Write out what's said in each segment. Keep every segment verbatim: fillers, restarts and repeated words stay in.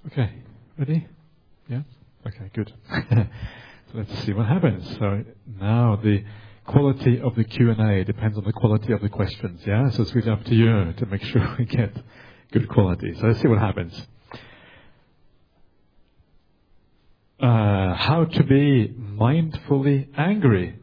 Okay, ready? Yeah? Okay, good. So let's see what happens. So now the quality of the Q and A depends on the quality of the questions, yeah? So it's really up to you to make sure we get good quality. So let's see what happens. Uh, how to be mindfully angry.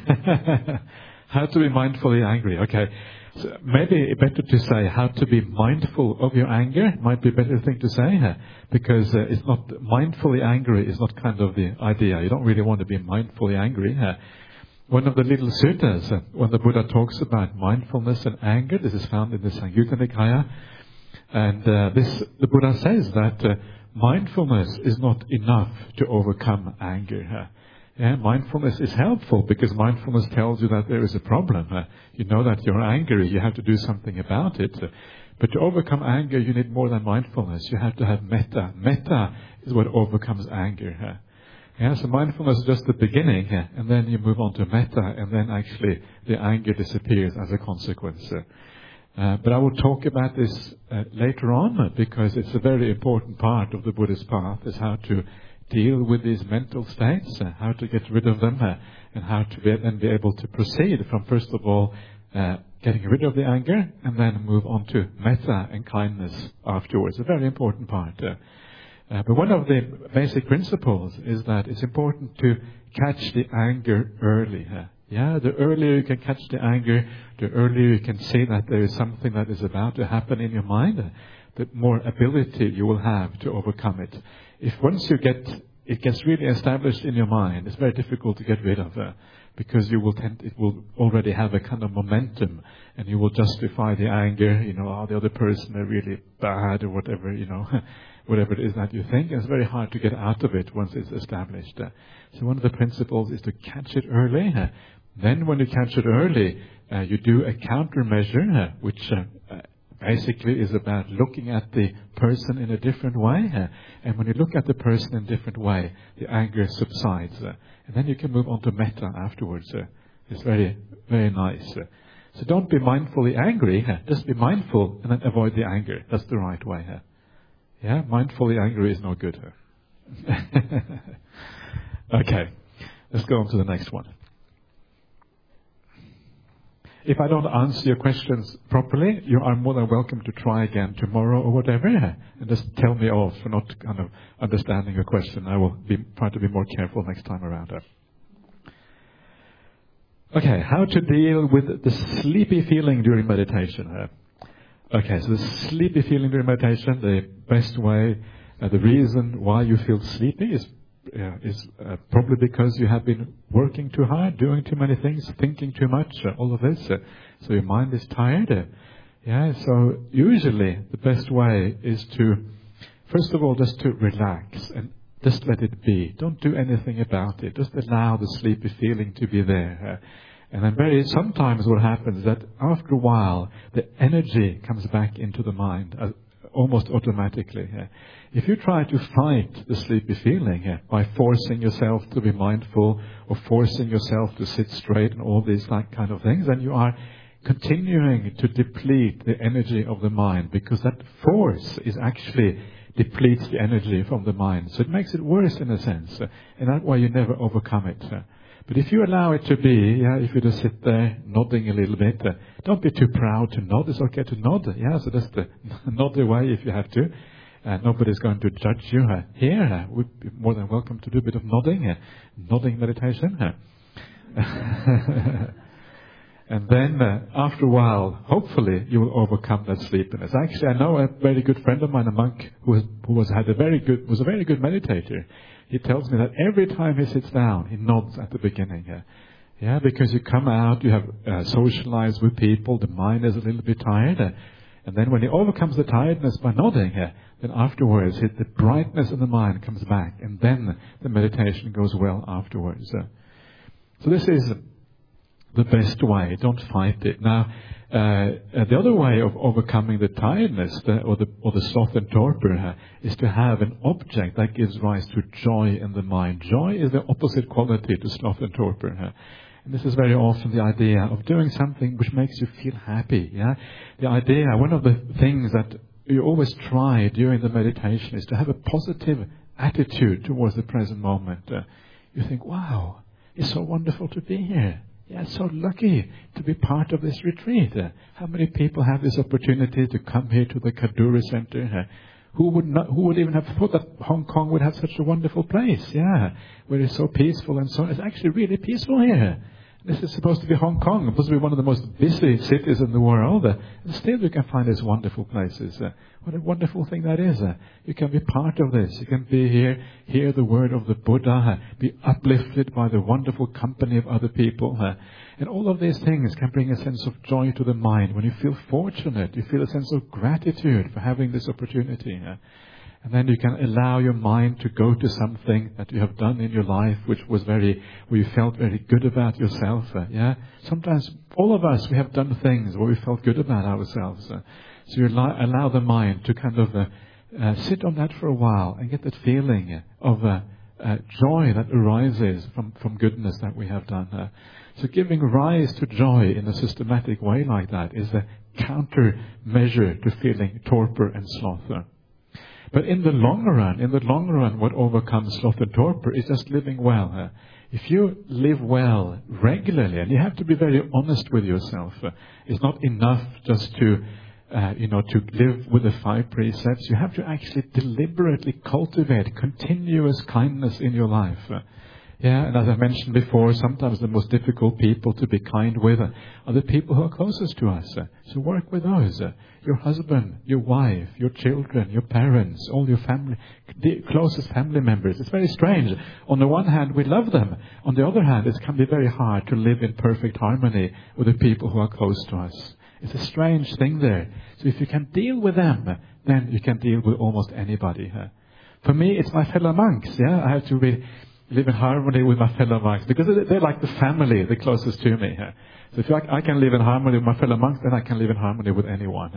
How to be mindfully angry. Okay. So maybe better to say how to be mindful of your anger might be a better thing to say, huh? Because uh, it's not mindfully angry is not kind of the idea. You don't really want to be mindfully angry. Huh? One of the little suttas, uh, when the Buddha talks about mindfulness and anger, this is found in the Samyutta Nikaya, and uh, this the Buddha says that uh, mindfulness is not enough to overcome anger. Huh? Yeah, mindfulness is helpful because mindfulness tells you that there is a problem. Uh, you know that you're angry, you have to do something about it. Uh, but to overcome anger, you need more than mindfulness. You have to have metta. Metta is what overcomes anger. Uh, yeah, so mindfulness is just the beginning, uh, and then you move on to metta, and then actually the anger disappears as a consequence. Uh, uh, but I will talk about this uh, later on uh, because it's a very important part of the Buddhist path, is how to deal with these mental states, uh, how to get rid of them, uh, and how to be, then be able to proceed from, first of all, uh, getting rid of the anger, and then move on to metta and kindness afterwards. A very important part. Uh, uh, but one of the basic principles is that it's important to catch the anger early. Uh, yeah, the earlier you can catch the anger, the earlier you can see that there is something that is about to happen in your mind, uh, the more ability you will have to overcome it. If once you get, it gets really established in your mind, it's very difficult to get rid of it, because you will tend, it will already have a kind of momentum, and you will justify the anger, you know, oh, the other person are really bad, or whatever, you know, whatever it is that you think. It's very hard to get out of it once it's established. So one of the principles is to catch it early. Then when you catch it early, uh, you do a countermeasure, which uh, basically is about looking at the person in a different way. Uh, and when you look at the person in a different way, the anger subsides. Uh, and then you can move on to metta afterwards. Uh, it's very, very nice. Uh, so don't be mindfully angry. Uh, just be mindful and then avoid the anger. That's the right way. Uh, yeah, mindfully angry is no good. Uh. Okay, let's go on to the next one. If I don't answer your questions properly, you are more than welcome to try again tomorrow or whatever, and just tell me off for not kind of understanding your question. I will be try to be more careful next time around. Okay, how to deal with the sleepy feeling during meditation. Okay, so the sleepy feeling during meditation, the best way, uh, the reason why you feel sleepy is Yeah, is uh, probably because you have been working too hard, doing too many things, thinking too much, uh, all of this. Uh, so your mind is tired. Uh, yeah, so usually the best way is to, first of all, just to relax and just let it be. Don't do anything about it. Just allow the sleepy feeling to be there. Uh, and then very sometimes what happens is that after a while, the energy comes back into the mind uh, almost automatically. Uh, If you try to fight the sleepy feeling uh, by forcing yourself to be mindful or forcing yourself to sit straight and all these like kind of things, then you are continuing to deplete the energy of the mind, because that force is actually depletes the energy from the mind. So it makes it worse in a sense, uh, and that way you never overcome it. Uh, but if you allow it to be, yeah, if you just sit there nodding a little bit, uh, don't be too proud to nod. It's okay to nod, yeah. So just uh, nod away if you have to. Uh, nobody's going to judge you uh, here. Uh, we'd be more than welcome to do a bit of nodding, uh, nodding meditation. Uh. And then uh, after a while, hopefully, you will overcome that sleepiness. Actually, I know a very good friend of mine, a monk, who, has, who was had a very good was a very good meditator. He tells me that every time he sits down, he nods at the beginning. Uh, yeah, because you come out, you have uh, socialized with people, the mind is a little bit tired. Uh, And then when he overcomes the tiredness by nodding, uh, then afterwards it, the brightness of the mind comes back, and then the meditation goes well afterwards. Uh, so this is the best way. Don't fight it. Now, uh, the other way of overcoming the tiredness the, or the or the sloth and torpor uh, is to have an object that gives rise to joy in the mind. Joy is the opposite quality to sloth and torpor. Uh, And this is very often the idea of doing something which makes you feel happy. Yeah, the idea. One of the things that you always try during the meditation is to have a positive attitude towards the present moment. Uh, you think, wow, it's so wonderful to be here. Yeah, so lucky to be part of this retreat. Uh, how many people have this opportunity to come here to the Kadoorie Center? Uh, who would not, who would even have thought that Hong Kong would have such a wonderful place? Yeah, where it's so peaceful and so. It's actually really peaceful here. This is supposed to be Hong Kong, supposed to be one of the most busy cities in the world. Uh, and still you can find these wonderful places. Uh, what a wonderful thing that is. Uh, you can be part of this. You can be here, hear the word of the Buddha, uh, be uplifted by the wonderful company of other people. Uh, and all of these things can bring a sense of joy to the mind. When you feel fortunate, you feel a sense of gratitude for having this opportunity. Uh, And then you can allow your mind to go to something that you have done in your life, which was very, where you felt very good about yourself. Uh, yeah. Sometimes all of us, we have done things where we felt good about ourselves. Uh, so you allow, allow the mind to kind of uh, uh, sit on that for a while and get that feeling of uh, uh, joy that arises from, from goodness that we have done. Uh, so giving rise to joy in a systematic way like that is a countermeasure to feeling torpor and sloth. Uh, But in the long run, in the long run, what overcomes sloth and torpor is just living well. Uh, if you live well regularly, and you have to be very honest with yourself, uh, it's not enough just to, uh, you know, to live with the five precepts. You have to actually deliberately cultivate continuous kindness in your life. Uh, Yeah, and as I mentioned before, sometimes the most difficult people to be kind with are the people who are closest to us. So work with those. Your husband, your wife, your children, your parents, all your family, the closest family members. It's very strange. On the one hand, we love them. On the other hand, it can be very hard to live in perfect harmony with the people who are close to us. It's a strange thing there. So if you can deal with them, then you can deal with almost anybody. For me, it's my fellow monks. Yeah, I have to be... live in harmony with my fellow monks, because they're like the family, the closest to me. So if I can live in harmony with my fellow monks, then I can live in harmony with anyone.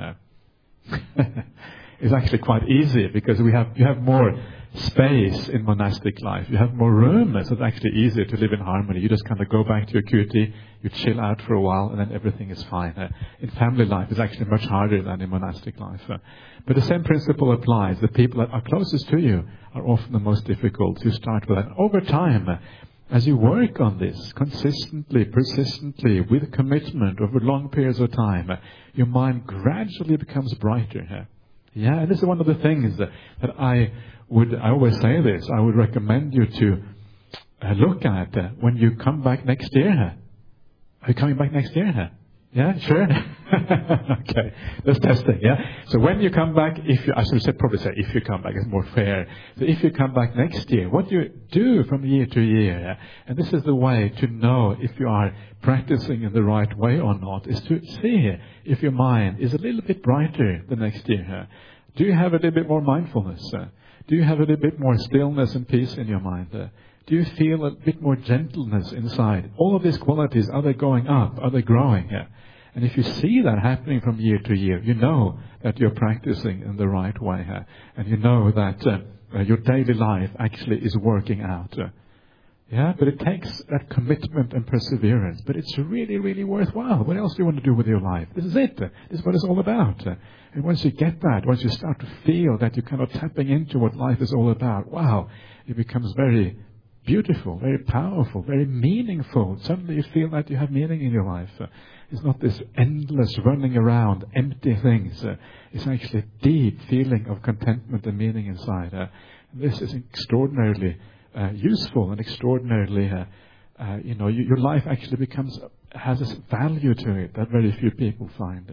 It's actually quite easy, because we have you have more space in monastic life. You have more room, so it's actually easier to live in harmony. You just kind of go back to your cutie, you chill out for a while, and then everything is fine. In family life, it's actually much harder than in monastic life. But the same principle applies. The people that are closest to you are often the most difficult. You start with that. Over time, as you work on this consistently, persistently, with commitment over long periods of time, your mind gradually becomes brighter. Yeah, and this is one of the things that I would, I always say this, I would recommend you to uh, look at uh, when you come back next year. Are you coming back next year? Yeah, sure. Okay, that's testing. Yeah. So when you come back, if you, I should probably say if you come back, it's more fair. So if you come back next year, what do you do from year to year? Yeah? And this is the way to know if you are practicing in the right way or not, is to see if your mind is a little bit brighter the next year. Yeah? Do you have a little bit more mindfulness? Uh, do you have a little bit more stillness and peace in your mind? Uh, do you feel a bit more gentleness inside? All of these qualities, are they going up? Are they growing? Yeah? And if you see that happening from year to year, you know that you're practicing in the right way. Uh, and you know that uh, your daily life actually is working out. Uh, yeah, but it takes that commitment and perseverance. But it's really, really worthwhile. What else do you want to do with your life? This is it. This is what it's all about. Uh, and once you get that, once you start to feel that you're kind of tapping into what life is all about, wow, it becomes very beautiful, very powerful, very meaningful. Suddenly you feel that you have meaning in your life. Uh, it's not this endless running around, empty things. Uh, it's actually a deep feeling of contentment and meaning inside. Uh, and this is extraordinarily uh, useful and extraordinarily, uh, uh, you know, you, your life actually becomes, has this value to it that very few people find.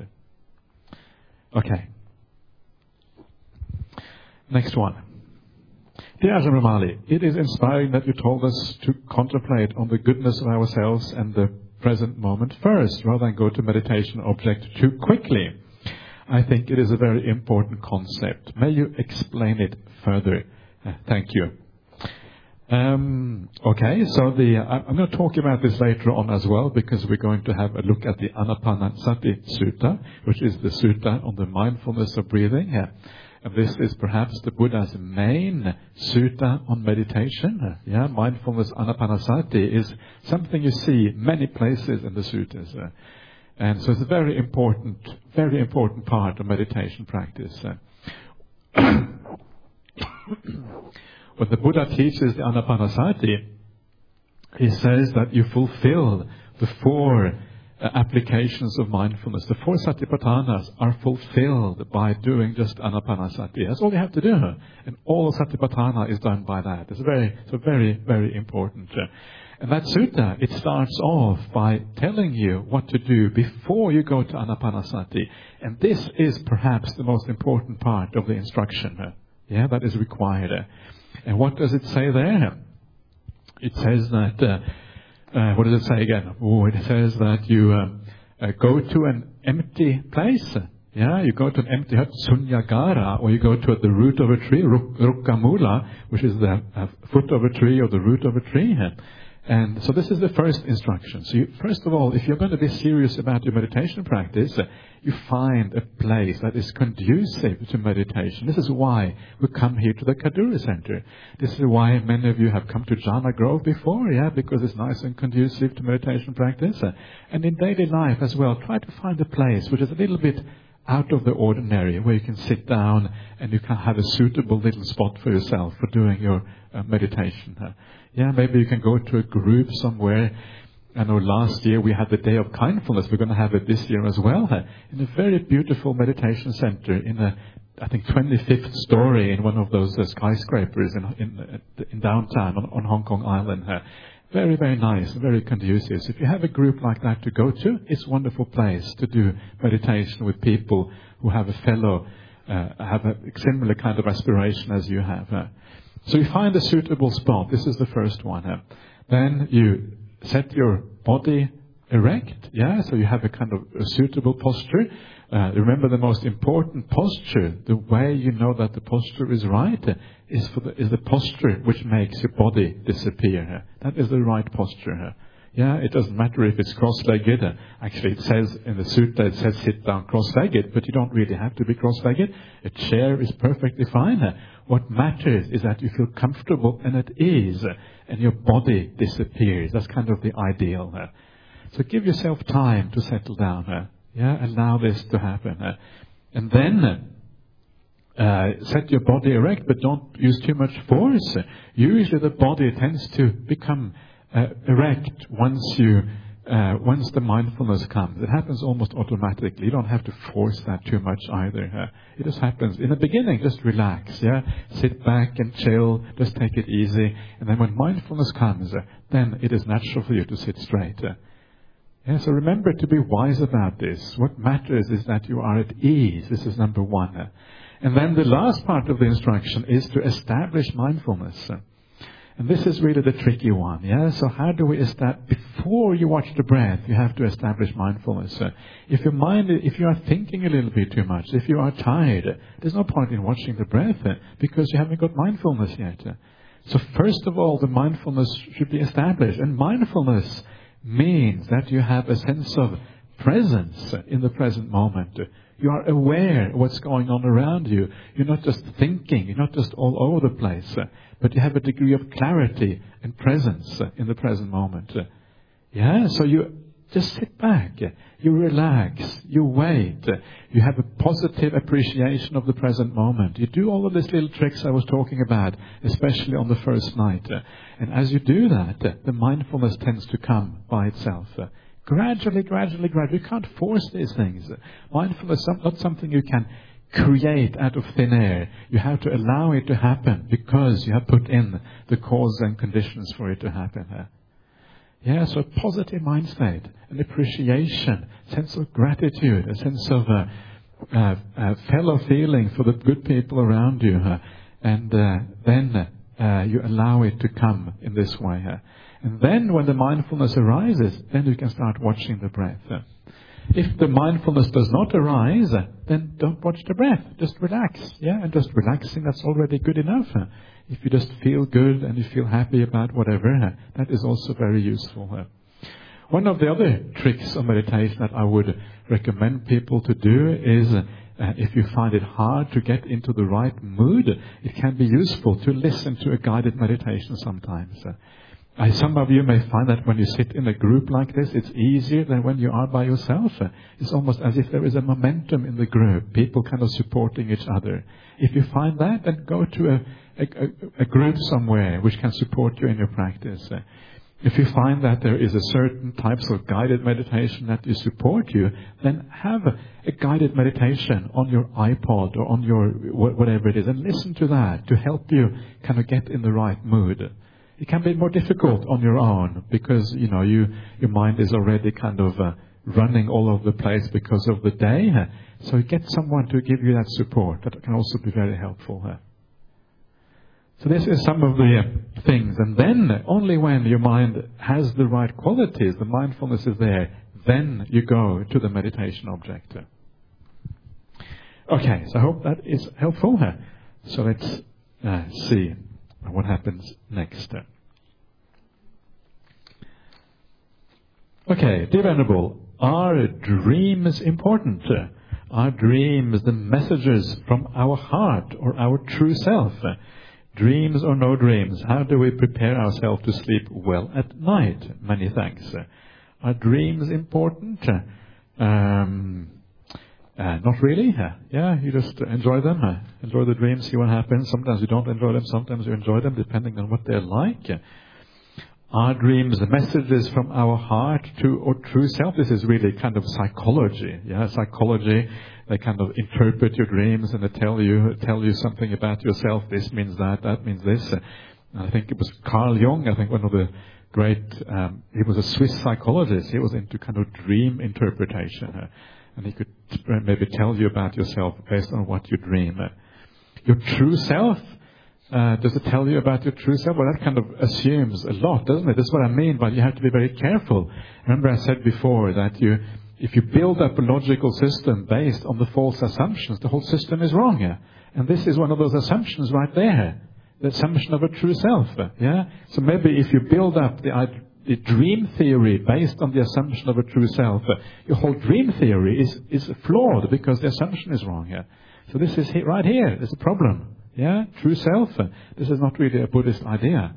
Uh, okay. Next one. Dear Ajahn Brahmali, it is inspiring that you told us to contemplate on the goodness of ourselves and the present moment first, rather than go to meditation object too quickly. I think it is a very important concept. May you explain it further? Uh, thank you. Um, okay, so the uh, I'm going to talk about this later on as well, because we're going to have a look at the Anapanasati Sutta, which is the sutta on the mindfulness of breathing. Yeah. And this is perhaps the Buddha's main sutta on meditation. Yeah, mindfulness, anapanasati, is something you see many places in the suttas. Uh, And so it's a very important, very important part of meditation practice. When the Buddha teaches the Anapanasati, he says that you fulfill the four uh, applications of mindfulness. The four Satipatthanas are fulfilled by doing just Anapanasati. That's all you have to do. And all Satipatthana is done by that. It's very, so very, very important. Uh, and that sutta, it starts off by telling you what to do before you go to Anapanasati. And this is perhaps the most important part of the instruction. Uh, yeah, that is required. Uh, and what does it say there? It says that, uh, uh, what does it say again? Oh, it says that you uh, uh, go to an empty place. Yeah, you go to an empty hut, sunyagara, or you go to the root of a tree, rukkamula, which is the uh, foot of a tree or the root of a tree. And so this is the first instruction. So you, first of all, if you're going to be serious about your meditation practice, uh, you find a place that is conducive to meditation. This is why we come here to the Kadura Center. This is why many of you have come to Jhana Grove before, yeah, because it's nice and conducive to meditation practice. Uh, and in daily life as well, try to find a place which is a little bit out of the ordinary, where you can sit down and you can have a suitable little spot for yourself for doing your uh, meditation. Uh, yeah, maybe you can go to a group somewhere. I know last year we had the Day of Kindfulness. We're going to have it this year as well. Uh, in a very beautiful meditation center in a, I think, twenty-fifth story in one of those uh, skyscrapers in in, in downtown on, on Hong Kong Island. Uh, Very, very nice, very conducive. So if you have a group like that to go to, it's a wonderful place to do meditation with people who have a fellow, uh, have a similar kind of aspiration as you have. Uh. So you find a suitable spot. This is the first one. Uh. Then you set your body erect. Yeah, so you have a kind of a suitable posture. Uh, remember, the most important posture, the way you know that the posture is right, uh, is for the, is the posture which makes your body disappear. Uh. That is the right posture. Uh. Yeah, it doesn't matter if it's cross-legged. Uh, actually, it says in the sutta, it says sit down cross-legged, but you don't really have to be cross-legged. A chair is perfectly fine. Uh. What matters is that you feel comfortable and at ease, uh, and your body disappears. That's kind of the ideal. Uh. So give yourself time to settle down. Uh. Yeah, allow this to happen. Uh, and then uh, set your body erect, but don't use too much force. Uh, usually the body tends to become uh, erect once you, uh, once the mindfulness comes. It happens almost automatically. You don't have to force that too much either. Uh, it just happens. In the beginning, just relax. Yeah, sit back and chill. Just take it easy. And then when mindfulness comes, uh, then it is natural for you to sit straight. Uh, Yeah, so remember to be wise about this. What matters is that you are at ease. This is number one. And then the last part of the instruction is to establish mindfulness. And this is really the tricky one. Yeah, so how do we establish? Before you watch the breath, you have to establish mindfulness. If your mind, if you are thinking a little bit too much, if you are tired, there's no point in watching the breath because you haven't got mindfulness yet. So first of all, the mindfulness should be established. And mindfulness means that you have a sense of presence in the present moment. You are aware of what's going on around you. You're not just thinking, you're not just all over the place, but you have a degree of clarity and presence in the present moment. Yeah, so you just sit back, you relax, you wait, you have a positive appreciation of the present moment. You do all of these little tricks I was talking about, especially on the first night. And as you do that, the mindfulness tends to come by itself. Gradually, gradually, gradually. You can't force these things. Mindfulness is not something you can create out of thin air. You have to allow it to happen because you have put in the causes and conditions for it to happen. Yeah, so a positive mind state, an appreciation, sense of gratitude, a sense of uh, uh, uh, fellow feeling for the good people around you. Uh, and uh, then uh, you allow it to come in this way. Uh. And then when the mindfulness arises, then you can start watching the breath. Uh. If the mindfulness does not arise, uh, then don't watch the breath. Just relax. Yeah, and just relaxing, that's already good enough. Uh. If you just feel good and you feel happy about whatever, uh, that is also very useful. Uh. One of the other tricks of meditation that I would recommend people to do is, uh, uh, if you find it hard to get into the right mood, it can be useful to listen to a guided meditation sometimes. Uh, I, some of you may find that when you sit in a group like this, it's easier than when you are by yourself. It's almost as if there is a momentum in the group, people kind of supporting each other. If you find that, then go to a, a, a group somewhere which can support you in your practice. If you find that there is a certain types of guided meditation that you support you, then have a, a guided meditation on your iPod or on your whatever it is, and listen to that to help you kind of get in the right mood. It can be more difficult on your own because, you know, you, your mind is already kind of uh, running all over the place because of the day. So get someone to give you that support. That can also be very helpful. So this is some of the uh, things. And then only when your mind has the right qualities, the mindfulness is there, then you go to the meditation object. Okay, so I hope that is helpful. So let's uh, see what happens next. Okay, dear Venerable, are dreams important? Are dreams the messages from our heart or our true self? Dreams or no dreams, how do we prepare ourselves to sleep well at night? Many thanks. Are dreams important? Um, uh, not really. Yeah, you just enjoy them. Enjoy the dreams, see what happens. Sometimes you don't enjoy them, sometimes you enjoy them, depending on what they're like. Are dreams messages from our heart to our true self? This is really kind of psychology. Yeah, psychology. They kind of interpret your dreams and they tell you tell you something about yourself. This means that, that means this. And I think it was Carl Jung. I think one of the great. Um, he was a Swiss psychologist. He was into kind of dream interpretation, uh, and he could maybe tell you about yourself based on what you dream. Uh, your true self. Uh, does it tell you about your true self? Well, that kind of assumes a lot, doesn't it? That's what I mean, but you have to be very careful. Remember I said before that you, if you build up a logical system based on the false assumptions, the whole system is wrong. Yeah? And this is one of those assumptions right there. The assumption of a true self. Yeah. So maybe if you build up the, the dream theory based on the assumption of a true self, your whole dream theory is, is flawed because the assumption is wrong. Yeah. So this is right here. There's a problem. Yeah, true self. This is not really a Buddhist idea.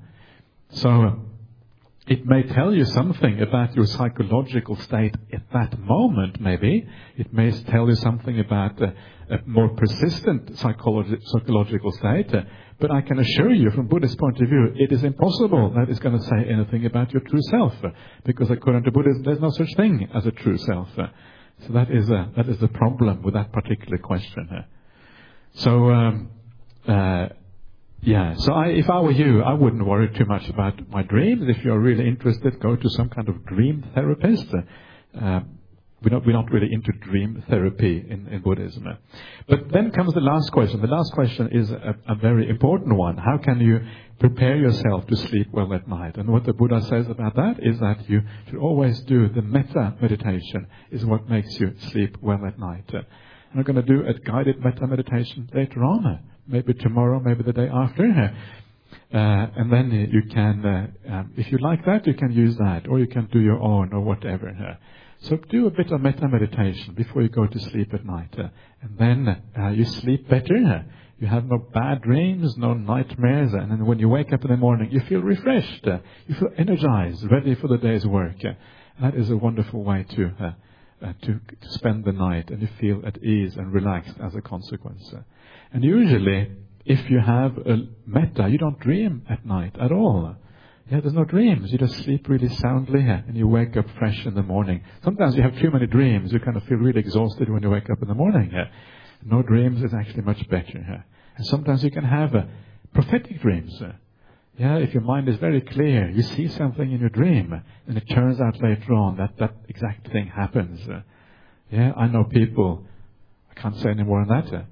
So it may tell you something about your psychological state at that moment, maybe. It may tell you something about a, a more persistent psychologi- psychological state. Uh, but I can assure you, from Buddhist point of view, it is impossible that it's going to say anything about your true self. Uh, because according to Buddhism, there's no such thing as a true self. Uh, so that is, a, that is the problem with that particular question. Uh, so... Um, Uh, yeah, so I, if I were you, I wouldn't worry too much about my dreams. If you're really interested, go to some kind of dream therapist. Uh, we're, not, we're not really into dream therapy in, in Buddhism. But then comes the last question. The last question is a, a very important one. How can you prepare yourself to sleep well at night? And what the Buddha says about that is that you should always do the metta meditation is what makes you sleep well at night. And I'm going to do a guided metta meditation later on. Maybe tomorrow, maybe the day after. Uh, and then you can, uh, um, if you like that, you can use that. Or you can do your own or whatever. Uh, so do a bit of metta meditation before you go to sleep at night. Uh, and then uh, you sleep better. Uh, you have no bad dreams, no nightmares. And then when you wake up in the morning, you feel refreshed. Uh, you feel energized, ready for the day's work. Uh, that is a wonderful way to, uh, uh, to, to spend the night. And you feel at ease and relaxed as a consequence. Uh, And usually, if you have a metta, you don't dream at night at all. Yeah, there's no dreams. You just sleep really soundly and you wake up fresh in the morning. Sometimes you have too many dreams. You kind of feel really exhausted when you wake up in the morning. No dreams is actually much better. And sometimes you can have uh, prophetic dreams. Yeah, if your mind is very clear, you see something in your dream, and it turns out later on that that exact thing happens. Yeah, I know people, I can't say any more than that.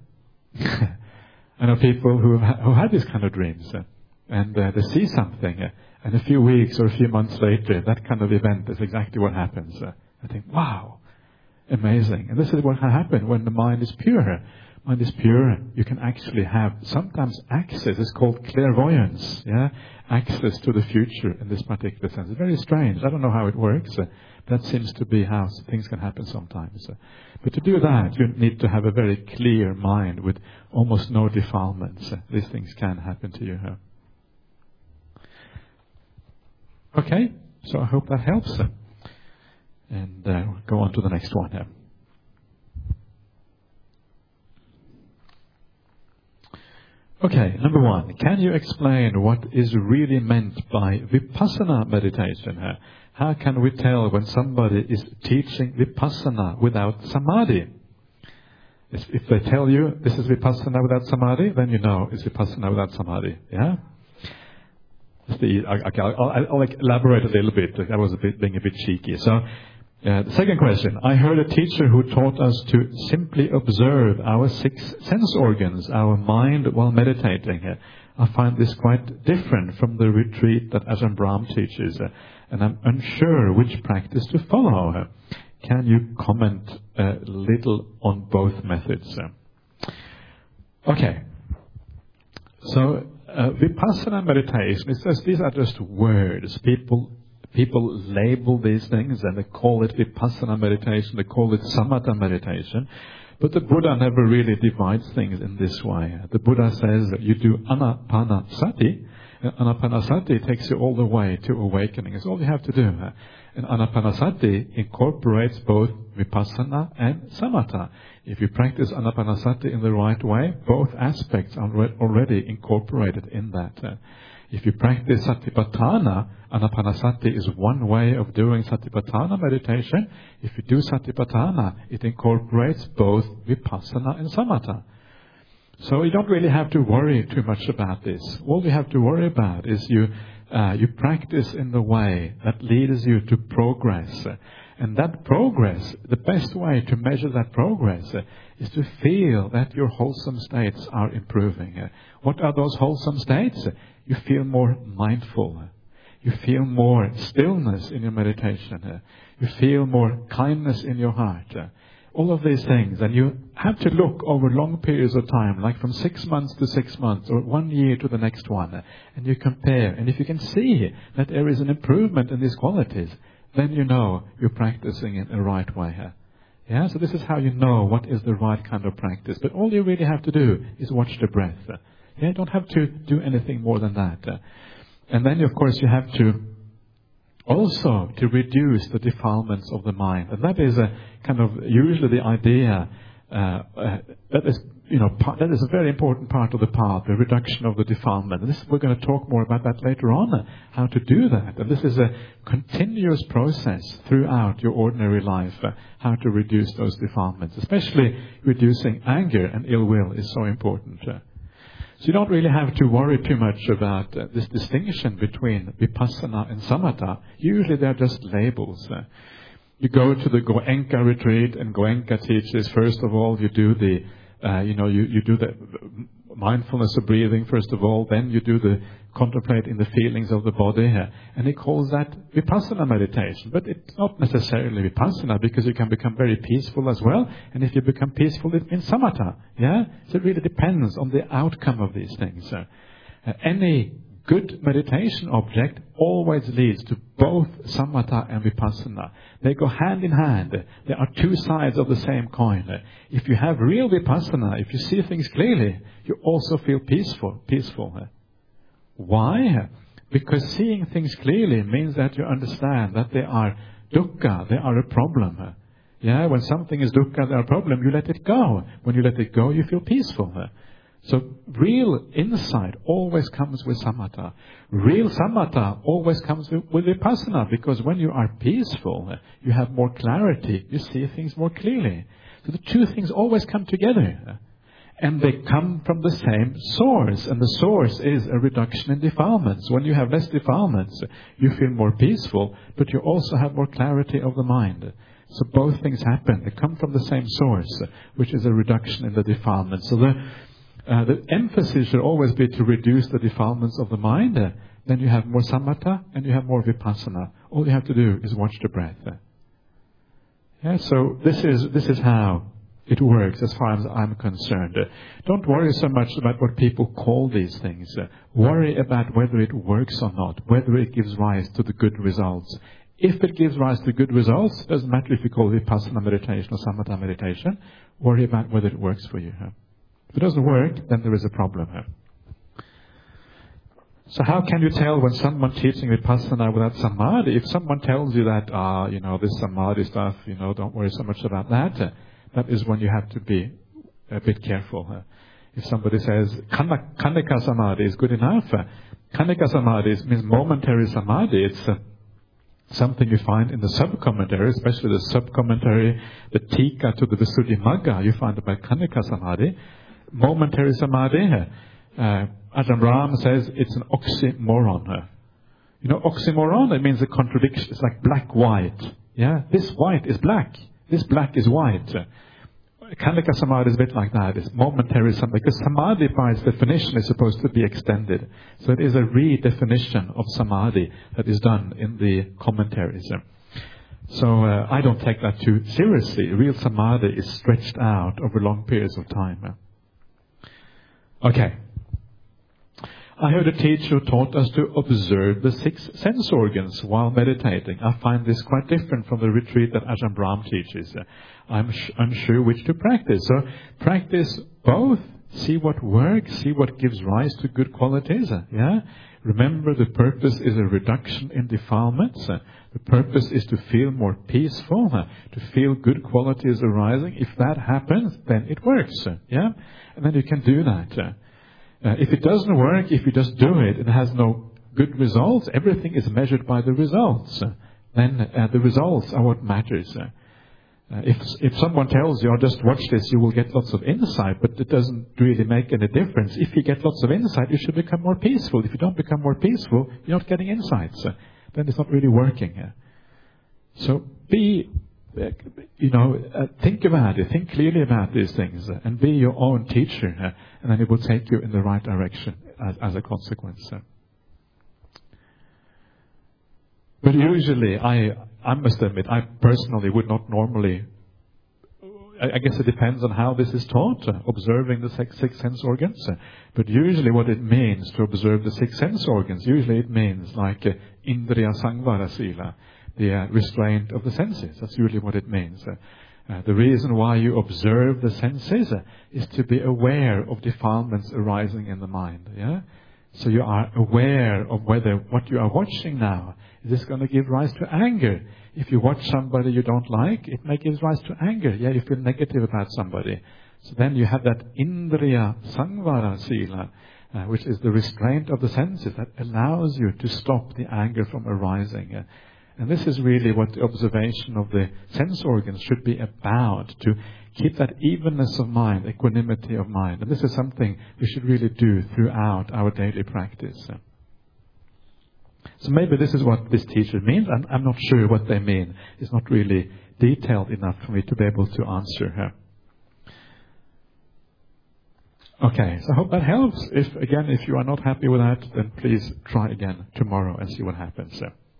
I know people who ha- who had these kind of dreams, uh, and uh, they see something, uh, and a few weeks or a few months later, that kind of event is exactly what happens. Uh, I think, wow, amazing. And this is what can happen when the mind is pure. Mind is pure, you can actually have sometimes access. It's called clairvoyance, yeah, access to the future in this particular sense. It's very strange. I don't know how it works. Uh, that seems to be how things can happen sometimes. Uh, but to do that, you need to have a very clear mind with almost no defilements. Uh, these things can happen to you. Uh. Okay, so I hope that helps. And uh, we'll go on to the next one here. Okay, number one. Can you explain what is really meant by Vipassana meditation? How can we tell when somebody is teaching Vipassana without Samadhi? If they tell you this is Vipassana without Samadhi, then you know it's Vipassana without Samadhi. Yeah? The, okay, I'll, I'll, I'll elaborate a little bit. That was a bit, being a bit cheeky. So, uh, the second question. I heard a teacher who taught us to simply observe our six sense organs, our mind, while meditating. I find this quite different from the retreat that Ajahn Brahm teaches, uh, and I'm unsure which practice to follow. Can you comment a little on both methods? Okay. So, uh, Vipassana meditation, it says these are just words. People people label these things and they call it Vipassana meditation, they call it Samatha meditation. But the Buddha never really divides things in this way. The Buddha says that you do anapanasati. Anapanasati takes you all the way to awakening. It's all you have to do. And anapanasati incorporates both vipassana and samatha. If you practice anapanasati in the right way, both aspects are already incorporated in that. If you practice satipatthana, anapanasati is one way of doing satipatthana meditation. If you do satipatthana, it incorporates both vipassana and samatha. So you don't really have to worry too much about this. All you have to worry about is you uh, you practice in the way that leads you to progress. And that progress, the best way to measure that progress uh, is to feel that your wholesome states are improving. Uh, what are those wholesome states? Uh, you feel more mindful. Uh, you feel more stillness in your meditation. Uh, you feel more kindness in your heart. Uh, all of these things. And you have to look over long periods of time, like from six months to six months or one year to the next one. Uh, and you compare. And if you can see that there is an improvement in these qualities, then you know you're practicing in the right way here. Yeah, so this is how you know what is the right kind of practice. But all you really have to do is watch the breath. Yeah, you don't have to do anything more than that. And then, of course, you have to also to reduce the defilements of the mind. And that is a kind of usually the idea uh, uh, that is, you know, part, that is a very important part of the path, the reduction of the defilement. And this, we're going to talk more about that later on, uh, how to do that. And this is a continuous process throughout your ordinary life, uh, how to reduce those defilements. Especially reducing anger and ill will is so important. Uh. So you don't really have to worry too much about uh, this distinction between vipassana and samatha. Usually they're just labels. Uh. You go to the Goenka retreat, and Goenka teaches, first of all, you do the, uh, you know, you, you do the mindfulness of breathing, first of all, then you do the contemplating the feelings of the body, uh, and he calls that vipassana meditation. But it's not necessarily vipassana, because you can become very peaceful as well, and if you become peaceful, it means samatha, yeah? So it really depends on the outcome of these things. Uh, uh, any good meditation object always leads to both samatha and vipassana. They go hand in hand. They are two sides of the same coin. If you have real vipassana, if you see things clearly, you also feel peaceful. Peaceful. Why? Because seeing things clearly means that you understand that they are dukkha, they are a problem. Yeah, when something is dukkha, they are a problem, you let it go. When you let it go, you feel peaceful. So real insight always comes with samatha. Real samatha always comes with, with vipassana, because when you are peaceful, you have more clarity, you see things more clearly. So the two things always come together. And they come from the same source. And the source is a reduction in defilements. When you have less defilements, you feel more peaceful, but you also have more clarity of the mind. So both things happen. They come from the same source, which is a reduction in the defilements. So the Uh, the emphasis should always be to reduce the defilements of the mind. Uh, then you have more samatha and you have more vipassana. All you have to do is watch the breath. Uh, yeah, so this is this is how it works as far as I'm concerned. Uh, don't worry so much about what people call these things. Uh, worry about whether it works or not, whether it gives rise to the good results. If it gives rise to good results, it doesn't matter if you call it vipassana meditation or samatha meditation. Worry about whether it works for you. Huh? If it doesn't work, then there is a problem here. So how can you tell when someone teaching Vipassana without Samadhi? If someone tells you that, ah, you know, this Samadhi stuff, you know, don't worry so much about that, uh, that is when you have to be a bit careful. Uh, if somebody says, Khanika Samadhi is good enough, uh, Khanika Samadhi means momentary Samadhi. It's uh, something you find in the sub-commentary, especially the sub-commentary, the Tika to the Visuddhimagga, you find about Khanika Samadhi. Momentary Samadhi, uh, Ajahn Brahm says it's an oxymoron. Uh, you know, oxymoron, it means a contradiction. It's like black-white. Yeah, this white is black. This black is white. Uh, Khanika Samadhi is a bit like that. It's momentary Samadhi. Because Samadhi, by its definition, is supposed to be extended. So it is a redefinition of Samadhi that is done in the commentaries. So uh, I don't take that too seriously. Real Samadhi is stretched out over long periods of time. Okay. I heard a teacher who taught us to observe the six sense organs while meditating. I find this quite different from the retreat that Ajahn Brahm teaches. I'm sh- unsure which to practice. So practice both. See what works. See what gives rise to good qualities. Yeah. Remember, the purpose is a reduction in defilements. The purpose is to feel more peaceful, to feel good qualities arising. If that happens, then it works. Yeah. And then you can do that. Uh, if it doesn't work, if you just do it and it has no good results, everything is measured by the results. Uh, then uh, the results are what matters. Uh, uh, if if someone tells you, oh, just watch this, you will get lots of insight, but it doesn't really make any difference. If you get lots of insight, you should become more peaceful. If you don't become more peaceful, you're not getting insights. Uh, then it's not really working. Uh, so be... You know, uh, think about it, think clearly about these things, uh, and be your own teacher, uh, and then it will take you in the right direction as, as a consequence. Uh. But usually, I, I must admit, I personally would not normally, I, I guess it depends on how this is taught, uh, observing the six, six sense organs. Uh, but usually what it means to observe the six sense organs, usually it means like uh, Indriya Sangvara Sila, the uh, restraint of the senses. That's usually what it means. Uh, uh, the reason why you observe the senses uh, is to be aware of defilements arising in the mind. Yeah, so you are aware of whether what you are watching now is this going to give rise to anger. If you watch somebody you don't like, it may give rise to anger. Yeah, you feel negative about somebody. So then you have that Indriya Sangvara Sila, uh, which is the restraint of the senses that allows you to stop the anger from arising. Uh, And this is really what the observation of the sense organs should be about, to keep that evenness of mind, equanimity of mind. And this is something we should really do throughout our daily practice. So maybe this is what this teacher means. I'm, I'm not sure what they mean. It's not really detailed enough for me to be able to answer her. Okay, so I hope that helps. If, again, if you are not happy with that, then please try again tomorrow and see what happens.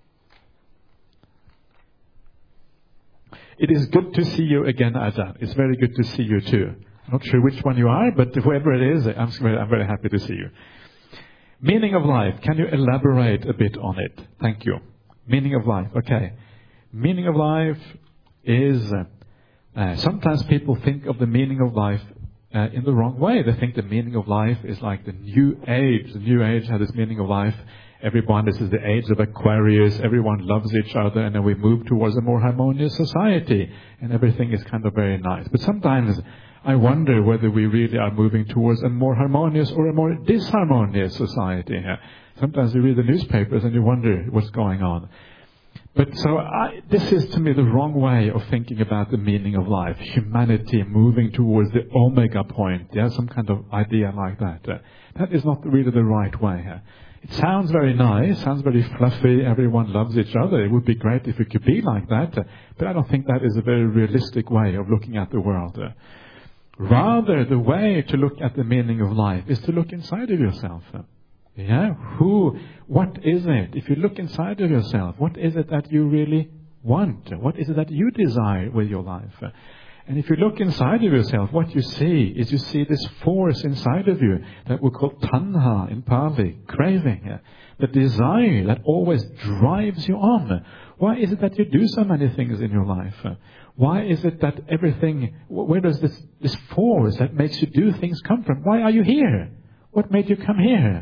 It is good to see you again, Ajahn. It's very good to see you too. I'm not sure which one you are, but whoever it is, I'm very, I'm very happy to see you. Meaning of life. Can you elaborate a bit on it? Thank you. Meaning of life. Okay. Meaning of life is... Uh, uh, sometimes people think of the meaning of life uh, in the wrong way. They think the meaning of life is like the New Age. The New Age had this meaning of life. Everyone, this is the age of Aquarius, everyone loves each other, and then we move towards a more harmonious society, and everything is kind of very nice. But sometimes I wonder whether we really are moving towards a more harmonious or a more disharmonious society. Sometimes you read the newspapers and you wonder what's going on. But so I, this is to me the wrong way of thinking about the meaning of life. Humanity moving towards the omega point, yeah, some kind of idea like that. Uh, that is not really the right way. Uh, It sounds very nice, sounds very fluffy, everyone loves each other. It would be great if it could be like that, uh, but I don't think that is a very realistic way of looking at the world. Uh, rather, the way to look at the meaning of life is to look inside of yourself. Uh, yeah, who, what is it? If you look inside of yourself, what is it that you really want? What is it that you desire with your life? Uh, And if you look inside of yourself, what you see is you see this force inside of you that we call tanha in Pali, craving, the desire that always drives you on. Why is it that you do so many things in your life? Why is it that everything, where does this, this force that makes you do things come from? Why are you here? What made you come here?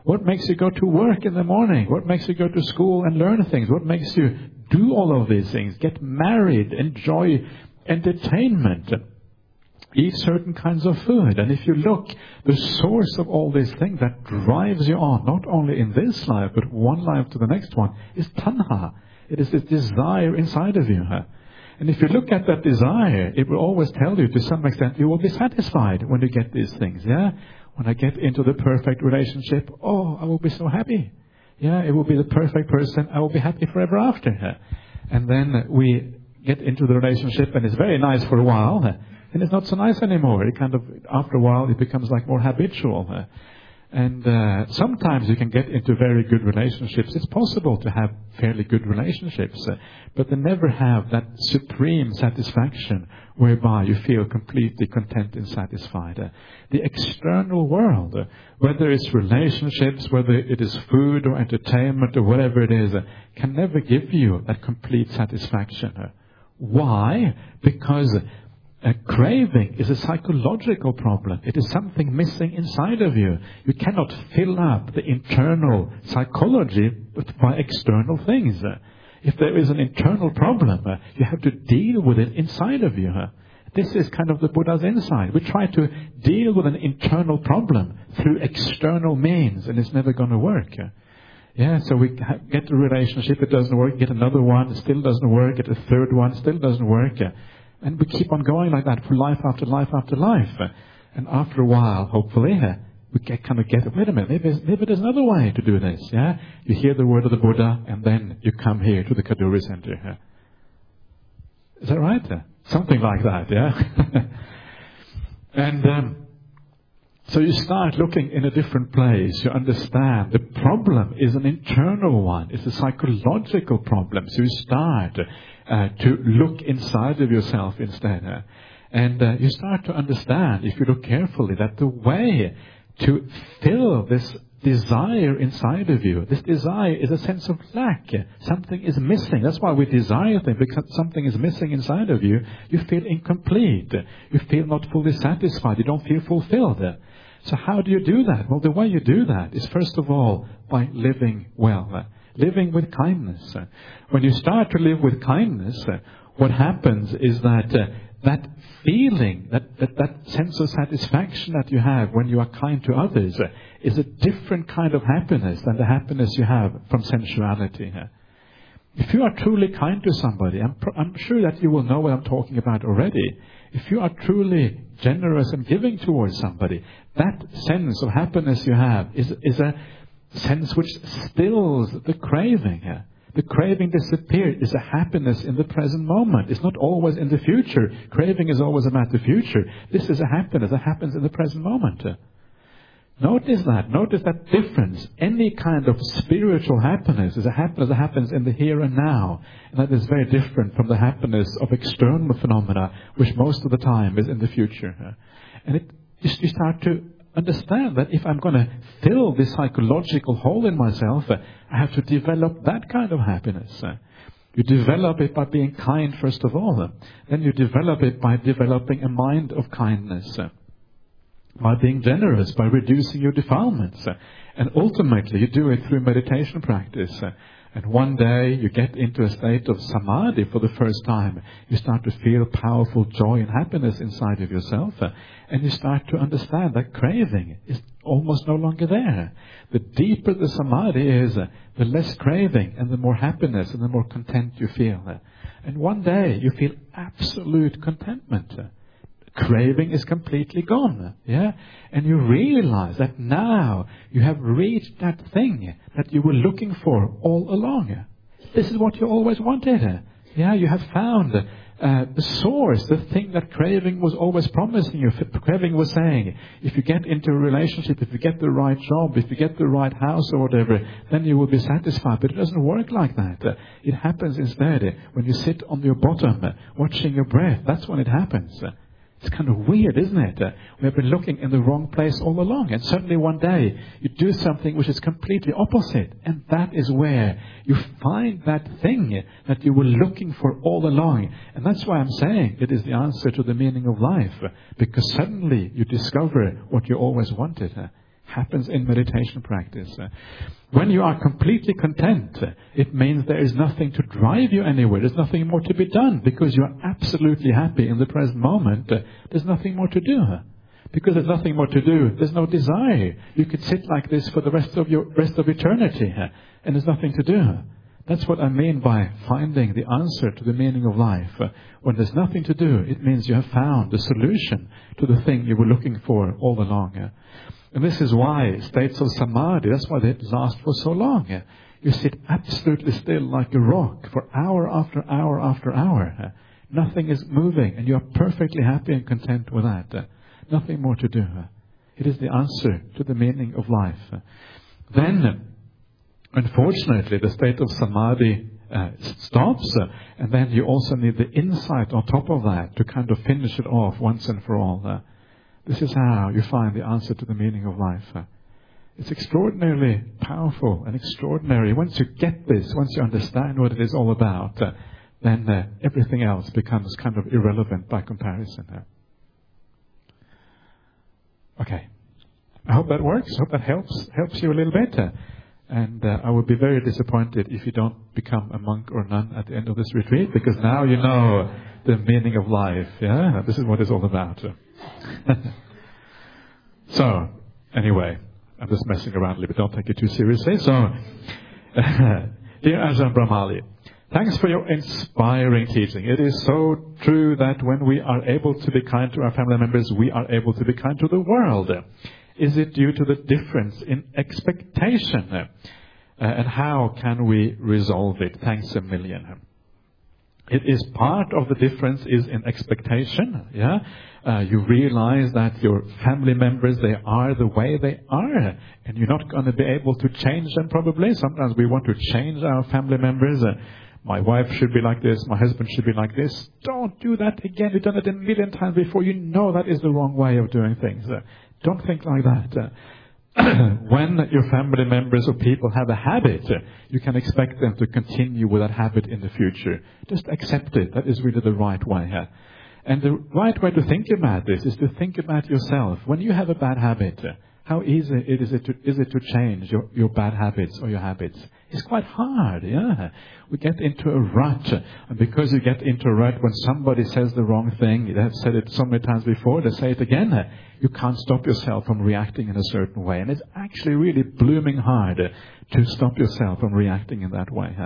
What makes you go to work in the morning? What makes you go to school and learn things? What makes you do all of these things? Get married, enjoy entertainment, eat certain kinds of food. And if you look, the source of all these things that drives you on, not only in this life, but one life to the next one, is tanha. It is this desire inside of you. And if you look at that desire, it will always tell you to some extent you will be satisfied when you get these things. Yeah, when I get into the perfect relationship, oh, I will be so happy. Yeah, it will be the perfect person. I will be happy forever after. And then we get into the relationship, and it's very nice for a while, and it's not so nice anymore. It kind of, after a while, it becomes like more habitual. And uh, sometimes you can get into very good relationships. It's possible to have fairly good relationships, uh, but they never have that supreme satisfaction whereby you feel completely content and satisfied. Uh, the external world, uh, whether it's relationships, whether it is food or entertainment or whatever it is, uh, can never give you that complete satisfaction. Uh, why? Because a craving is a psychological problem. It is something missing inside of you. You cannot fill up the internal psychology by external things. If there is an internal problem, you have to deal with it inside of you. This is kind of the Buddha's insight. We try to deal with an internal problem through external means, and it's never going to work. Yeah, so we get a relationship, it doesn't work. Get another one, it still doesn't work. Get a third one, still doesn't work. And we keep on going like that for life after life after life. And after a while, hopefully, we get, kind of get, wait a minute, maybe, maybe there's another way to do this. Yeah, you hear the word of the Buddha, and then you come here to the Kaduri Center. Is that right? Something like that, yeah? And um, so you start looking in a different place. You understand the problem is an internal one. It's a psychological problem. So you start uh, to look inside of yourself instead. Uh, and uh, you start to understand, if you look carefully, that the way to fill this desire inside of you, this desire is a sense of lack. Something is missing. That's why we desire things, because something is missing inside of you. You feel incomplete. You feel not fully satisfied. You don't feel fulfilled. So how do you do that? Well, the way you do that is, first of all, by living well. Living with kindness. When you start to live with kindness, what happens is that uh, that feeling, that, that, that sense of satisfaction that you have when you are kind to others uh, is a different kind of happiness than the happiness you have from sensuality. If you are truly kind to somebody, I'm, pr- I'm sure that you will know what I'm talking about already. If you are truly generous and giving towards somebody, that sense of happiness you have is, is a sense which stills the craving. The craving disappears. It's a happiness in the present moment. It's not always in the future. Craving is always about the future. This is a happiness that happens in the present moment. Notice that. Notice that difference. Any kind of spiritual happiness is a happiness that happens in the here and now. And that is very different from the happiness of external phenomena, which most of the time is in the future. And it, you start to understand that if I'm going to fill this psychological hole in myself, I have to develop that kind of happiness. You develop it by being kind, first of all. Then you develop it by developing a mind of kindness. By being generous, by reducing your defilements. And ultimately, you do it through meditation practice. And one day, you get into a state of samadhi for the first time. You start to feel powerful joy and happiness inside of yourself. And you start to understand that craving is almost no longer there. The deeper the samadhi is, the less craving and the more happiness and the more content you feel. And one day, you feel absolute contentment. Craving is completely gone, yeah? And you realize that now you have reached that thing that you were looking for all along. This is what you always wanted, yeah? You have found uh, the source, the thing that craving was always promising you. Craving was saying, if you get into a relationship, if you get the right job, if you get the right house or whatever, then you will be satisfied. But it doesn't work like that. It happens instead when you sit on your bottom, watching your breath. That's when it happens. It's kind of weird, isn't it? Uh, we have been looking in the wrong place all along. And suddenly one day, you do something which is completely opposite. And that is where you find that thing that you were looking for all along. And that's why I'm saying it is the answer to the meaning of life. Because suddenly you discover what you always wanted. Uh, happens in meditation practice. Uh, when you are completely content, uh, it means there is nothing to drive you anywhere. There's nothing more to be done because you are absolutely happy in the present moment. Uh, there's nothing more to do. Uh, because there's nothing more to do, there's no desire. You could sit like this for the rest of your rest of eternity, uh, and there's nothing to do. That's what I mean by finding the answer to the meaning of life. Uh, when there's nothing to do, it means you have found the solution to the thing you were looking for all along. Uh. And this is why states of samadhi, that's why they last for so long. Uh. You sit absolutely still like a rock for hour after hour after hour. Uh. Nothing is moving, and you are perfectly happy and content with that. Uh. Nothing more to do. Uh. It is the answer to the meaning of life. Uh. Then, uh, unfortunately, the state of samadhi uh, stops, uh, and then you also need the insight on top of that to kind of finish it off once and for all. Uh, this is how you find the answer to the meaning of life. Uh, it's extraordinarily powerful and extraordinary. Once you get this, once you understand what it is all about, uh, then uh, everything else becomes kind of irrelevant by comparison. Uh. Okay. I hope that works. I hope that helps helps you a little bit. Uh, And uh, I would be very disappointed if you don't become a monk or nun at the end of this retreat, because now you know the meaning of life. Yeah, this is what it's all about. So, anyway, I'm just messing around a little bit. Don't take it too seriously. So, dear Ajahn Brahmali, thanks for your inspiring teaching. It is so true that when we are able to be kind to our family members, we are able to be kind to the world. Is it due to the difference in expectation? Uh, and how can we resolve it? Thanks a million. It is part of the difference is in expectation. Yeah, uh, you realize that your family members, they are the way they are, and you're not going to be able to change them probably. Sometimes we want to change our family members. Uh, my wife should be like this. My husband should be like this. Don't do that again. You've done it a million times before. You know that is the wrong way of doing things. Uh, Don't think like that. Uh, when your family members or people have a habit, uh, you can expect them to continue with that habit in the future. Just accept it. That is really the right way. Uh. And the right way to think about this is to think about yourself. When you have a bad habit, uh, how easy it is it to, is it to change your, your bad habits or your habits? It's quite hard, yeah. We get into a rut. And because you get into a rut, when somebody says the wrong thing, they have said it so many times before, they say it again, you can't stop yourself from reacting in a certain way. And it's actually really blooming hard to stop yourself from reacting in that way.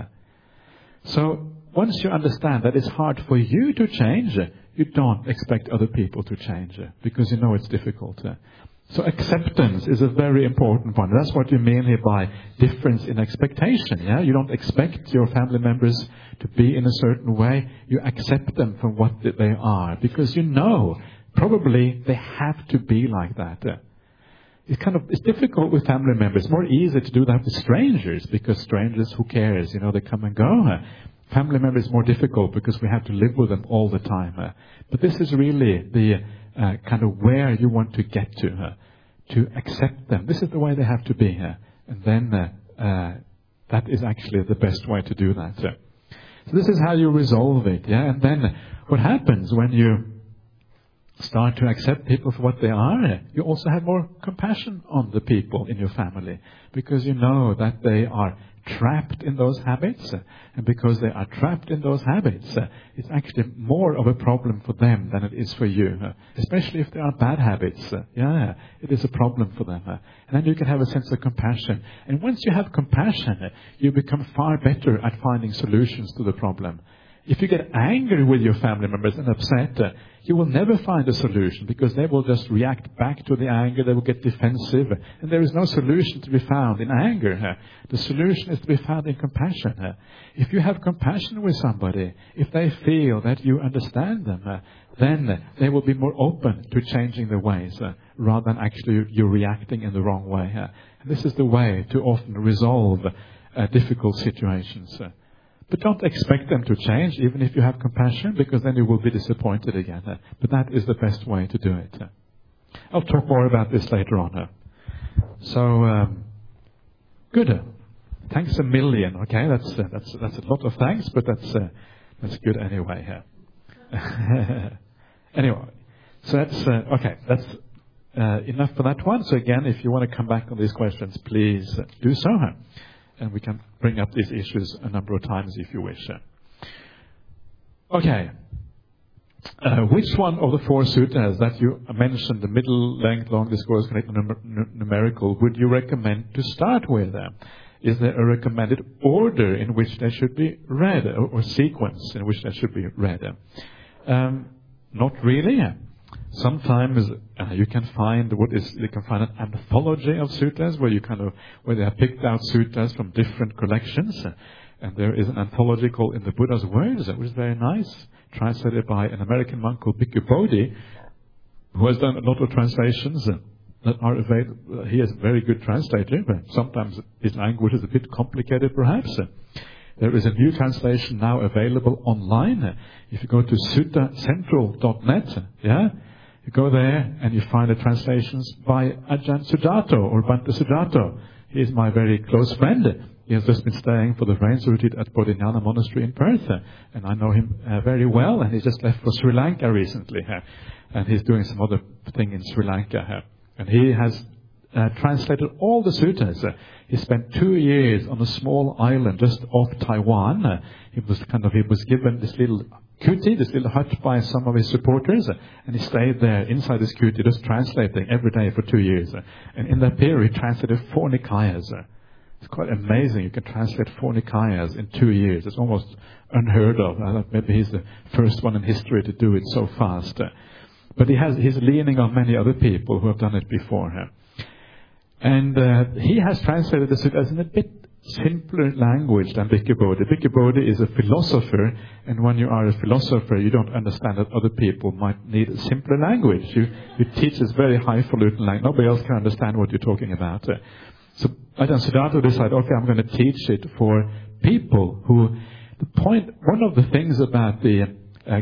So once you understand that it's hard for you to change, you don't expect other people to change because you know it's difficult. So acceptance is a very important one. That's what you mean here by difference in expectation. Yeah, you don't expect your family members to be in a certain way. You accept them for what they are because you know probably they have to be like that. It's kind of it's difficult with family members. It's more easy to do that with strangers because strangers, who cares? You know, they come and go. Family members is more difficult because we have to live with them all the time. But this is really the Uh, kind of where you want to get to, uh, to accept them. This is the way they have to be here. Uh, and then uh, uh, that is actually the best way to do that. Uh. So this is how you resolve it. Yeah. And then what happens when you start to accept people for what they are, you also have more compassion on the people in your family because you know that they are trapped in those habits, and because they are trapped in those habits, it's actually more of a problem for them than it is for you, especially if they are bad habits. Yeah, it is a problem for them. And then you can have a sense of compassion. And once you have compassion, you become far better at finding solutions to the problem. If you get angry with your family members and upset, uh, you will never find a solution because they will just react back to the anger. They will get defensive. And there is no solution to be found in anger. Uh. The solution is to be found in compassion. Uh. If you have compassion with somebody, if they feel that you understand them, uh, then uh, they will be more open to changing their ways uh, rather than actually you reacting in the wrong way. Uh. And this is the way to often resolve uh, difficult situations. Uh. But don't expect them to change, even if you have compassion, because then you will be disappointed again. Uh, but that is the best way to do it. Uh. I'll talk more about this later on. Uh. So, um, good. Uh, thanks a million. Okay, that's uh, that's that's a lot of thanks, but that's uh, that's good anyway. Uh. Anyway, so that's uh, okay. That's uh, enough for that one. So again, if you want to come back on these questions, please do so. And we can bring up these issues a number of times if you wish. Okay. Uh, which one of the four sutras that you mentioned, the middle, length, long discourse, connected, numer- numerical, would you recommend to start with? Uh, is there a recommended order in which they should be read, or, or sequence in which they should be read? Um, not really. Sometimes uh, you can find what is you can find an anthology of sutras where you kind of where they have picked out sutras from different collections, uh, and there is an anthology called In the Buddha's Words, which is very nice, translated by an American monk called Bhikkhu Bodhi, who has done a lot of translations uh, that are available. He is a very good translator, but sometimes his language is a bit complicated, perhaps. Uh, There is a new translation now available online. If you go to sutta central dot net, yeah, you go there and you find the translations by Ajahn Sujato or Bhante Sujato. He is my very close friend. He has just been staying for the rains retreat at Bodhinyana Monastery in Perth, and I know him uh, very well. And he just left for Sri Lanka recently, uh, and he's doing some other thing in Sri Lanka, uh, and he has Uh, translated all the sutras. Uh, he spent two years on a small island just off Taiwan. Uh, he was kind of he was given this little kuti, this little hut by some of his supporters, uh, and he stayed there inside this kuti, just translating every day for two years. Uh, and in that period, he translated four Nikayas. Uh, it's quite amazing. You can translate four Nikayas in two years. It's almost unheard of. I thought maybe he's the first one in history to do it so fast. Uh, but he has he's leaning on many other people who have done it before him. And uh, he has translated the sutras in a bit simpler language than Bhikkhu Bodhi. Bhikkhu Bodhi is a philosopher, and when you are a philosopher, you don't understand that other people might need a simpler language. You, you teach this very highfalutin language. Nobody else can understand what you're talking about. Uh, so Ajahn Sujato decided, okay, I'm going to teach it for people who... The point, one of the things about the uh,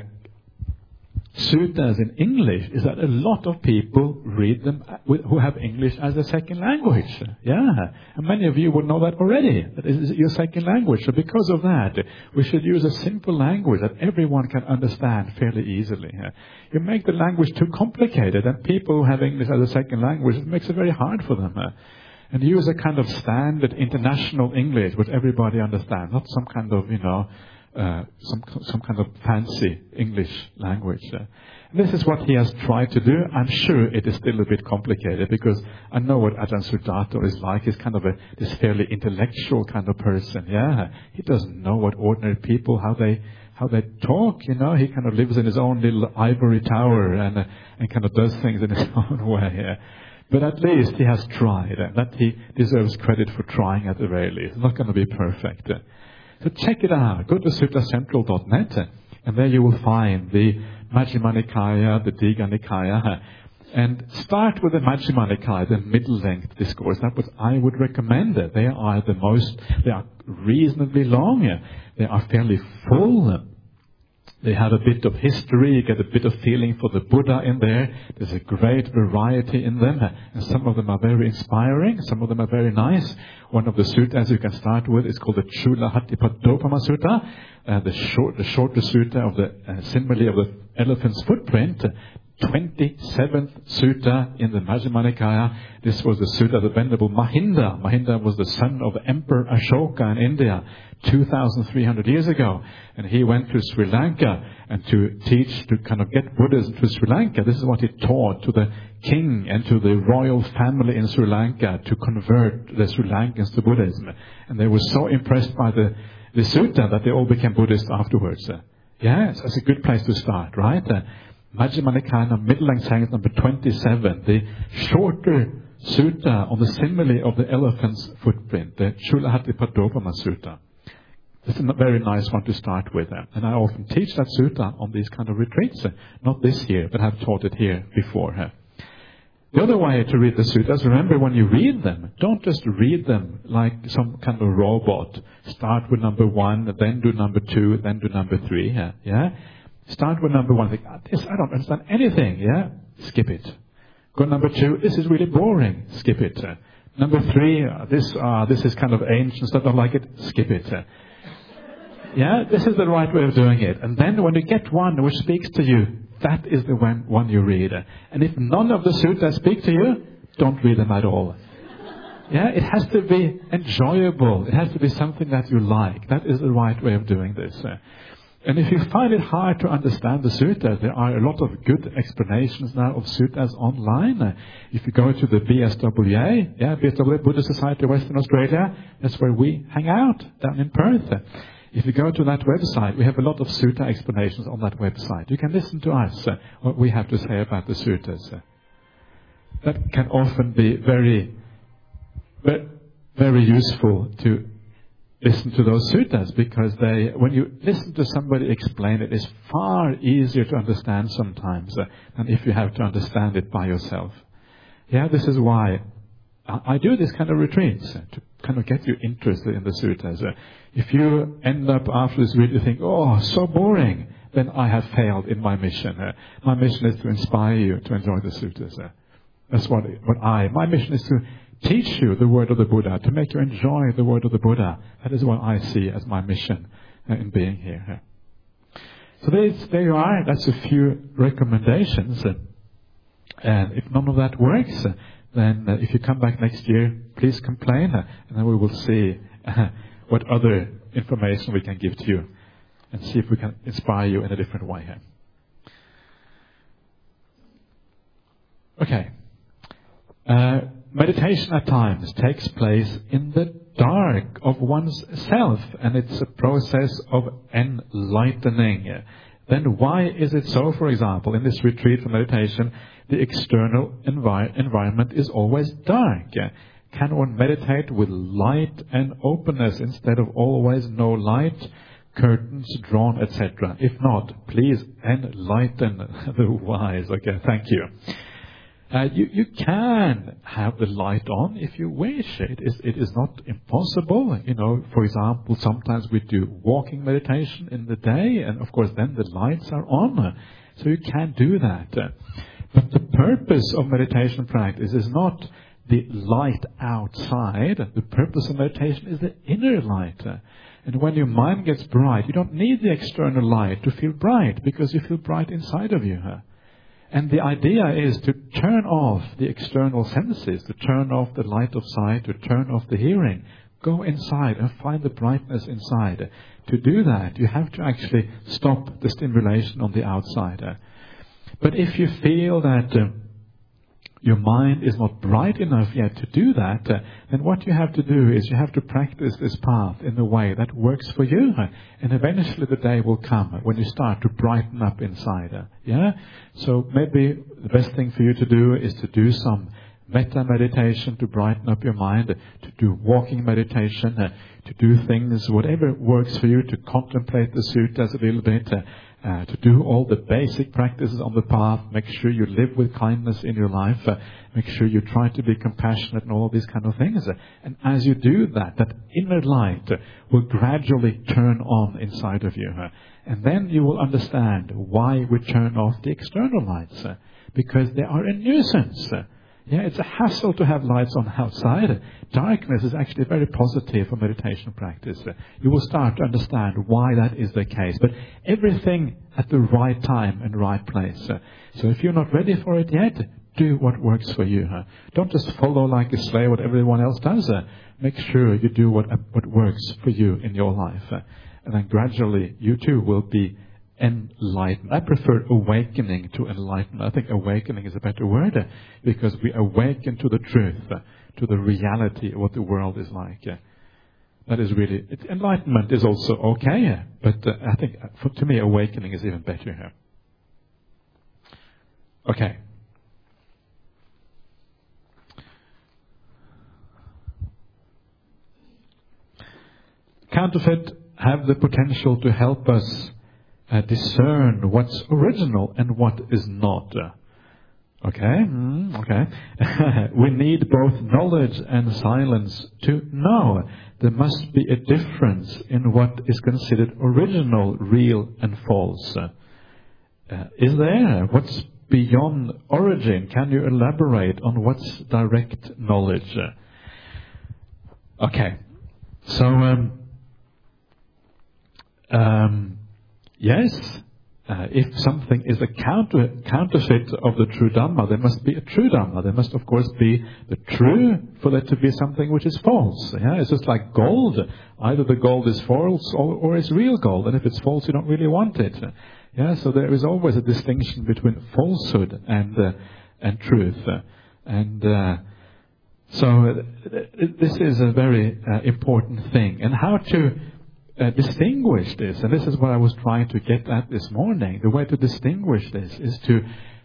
sutras in English is that a lot of people read them with, who have English as a second language. Yeah, and many of you would know that already. That is your second language. So because of that, we should use a simple language that everyone can understand fairly easily. You make the language too complicated, and people who have English as a second language, it makes it very hard for them. And use a kind of standard international English which everybody understands, not some kind of, you know, Uh, some some kind of fancy English language. Uh, this is what he has tried to do. I'm sure it is still a bit complicated because I know what Ajahn Sujato is like. He's kind of a this fairly intellectual kind of person. Yeah, he doesn't know what ordinary people how they how they talk. You know, he kind of lives in his own little ivory tower and uh, and kind of does things in his own way. Yeah. But at least he has tried, and that he deserves credit for trying at the very least. It's not going to be perfect. Uh, So check it out. Go to sutta central dot net, and there you will find the Majjhima Nikaya, the Digha Nikaya, and start with the Majjhima Nikaya, the middle-length discourse. That's what I would recommend. They are the most, they are reasonably long. They are fairly full. They have a bit of history. You get a bit of feeling for the Buddha in there. There's a great variety in them. And some of them are very inspiring. Some of them are very nice. One of the sutras you can start with is called the Chulahattipadopama Sutta. Uh, the, short, the shorter sutta of the uh, simile of the elephant's footprint. twenty-seventh sutta in the Majjhima Nikaya. This was the sutta of the Venerable Mahinda. Mahinda was the son of the Emperor Ashoka in India two thousand three hundred years ago. And he went to Sri Lanka and to teach, to kind of get Buddhism to Sri Lanka. This is what he taught to the king and to the royal family in Sri Lanka to convert the Sri Lankans to Buddhism. And they were so impressed by the, the sutta that they all became Buddhists afterwards. Yes, that's a good place to start, right? Majjhima Nikaya, middle-length saying number twenty-seven, the shorter sutta on the simile of the elephant's footprint, the Chulahattipadopama Sutta. This is a very nice one to start with. And I often teach that sutta on these kind of retreats. Not this year, but I've taught it here before. The other way to read the suttas, remember when you read them, don't just read them like some kind of robot. Start with number one, then do number two, then do number three. Yeah? Start with number one. Think, ah, this, I don't understand anything. Yeah? Skip it. Go number two. This is really boring. Skip it. Uh, number three. Uh, this, uh, this is kind of ancient stuff. I don't like it. Skip it. Uh, yeah? This is the right way of doing it. And then when you get one which speaks to you, that is the one, one you read. And if none of the suttas speak to you, don't read them at all. Yeah, it has to be enjoyable. It has to be something that you like. That is the right way of doing this. And if you find it hard to understand the suttas, there are a lot of good explanations now of suttas online. If you go to the B S W A, yeah, B S W A Buddhist Society of Western Australia, that's where we hang out, down in Perth. If you go to that website, we have a lot of sutta explanations on that website. You can listen to us, uh, what we have to say about the suttas. That can often be very very useful to listen to those suttas, because they, when you listen to somebody explain it, it's far easier to understand sometimes uh, than if you have to understand it by yourself. Yeah, this is why I, I do this kind of retreats, uh, to kind of get you interested in the suttas. Uh, if you end up after this retreat, you think, oh, so boring, then I have failed in my mission. Uh, my mission is to inspire you to enjoy the suttas. Uh, that's what, what I, my mission is to teach you the word of the Buddha, to make you enjoy the word of the Buddha. That is what I see as my mission uh, in being here. So there you are. That's a few recommendations. Uh, and if none of that works, uh, then uh, if you come back next year, please complain, uh, and then we will see uh, what other information we can give to you, and see if we can inspire you in a different way here. Okay. Uh, meditation at times takes place in the dark of one's self, and it's a process of enlightening. Then why is it so? For example, in this retreat for meditation, the external envi- environment is always dark. Can one meditate with light and openness instead of always no light, curtains drawn, et cetera? If not, please enlighten the wise. Okay, thank you. Uh, you, you can have the light on if you wish. It is, it is not impossible. You know, for example, sometimes we do walking meditation in the day, and of course then the lights are on. So you can do that. But the purpose of meditation practice is not the light outside. The purpose of meditation is the inner light. And when your mind gets bright, you don't need the external light to feel bright, because you feel bright inside of you. And the idea is to turn off the external senses, to turn off the light of sight, to turn off the hearing. Go inside and find the brightness inside. To do that, you have to actually stop the stimulation on the outside. But if you feel that uh, your mind is not bright enough yet to do that, uh, then what you have to do is you have to practice this path in a way that works for you. Uh, and eventually the day will come when you start to brighten up inside. Uh, yeah? So maybe the best thing for you to do is to do some metta meditation to brighten up your mind, uh, to do walking meditation, uh, to do things, whatever works for you, to contemplate the suttas a little bit, uh, Uh, to do all the basic practices on the path. Make sure you live with kindness in your life. Uh, make sure you try to be compassionate and all these kind of things. Uh, and as you do that, that inner light uh, will gradually turn on inside of you. Uh, and then you will understand why we turn off the external lights. Uh, because they are a nuisance. Uh, Yeah, it's a hassle to have lights on outside. Darkness is actually very positive for meditation practice. You will start to understand why that is the case. But everything at the right time and right place. So if you're not ready for it yet, do what works for you. Don't just follow like a slave what everyone else does. Make sure you do what, what works for you in your life. And then gradually you too will be enlightened. I prefer awakening to enlightenment. I think awakening is a better word, uh, because we awaken to the truth, uh, to the reality of what the world is like. Uh, that is really, it, enlightenment is also okay, uh, but uh, I think uh, for, to me awakening is even better here. Okay. Counterfeit have the potential to help us Uh, discern what's original and what is not. Uh, okay? Mm, okay. We need both knowledge and silence to know. There must be a difference in what is considered original, real, and false. Uh, is there? What's beyond origin? Can you elaborate on what's direct knowledge? Okay. So, um, um, Yes, uh, if something is a counter, counterfeit of the true Dhamma, there must be a true Dhamma. There must, of course, be the true for there to be something which is false. Yeah, it's just like gold. Either the gold is false or, or it's real gold. And if it's false, you don't really want it. Yeah, so there is always a distinction between falsehood and uh, and truth. And uh, so this is a very uh, important thing. And how to uh, distinguish this, and this is what I was trying to get at this morning, the way to distinguish this is to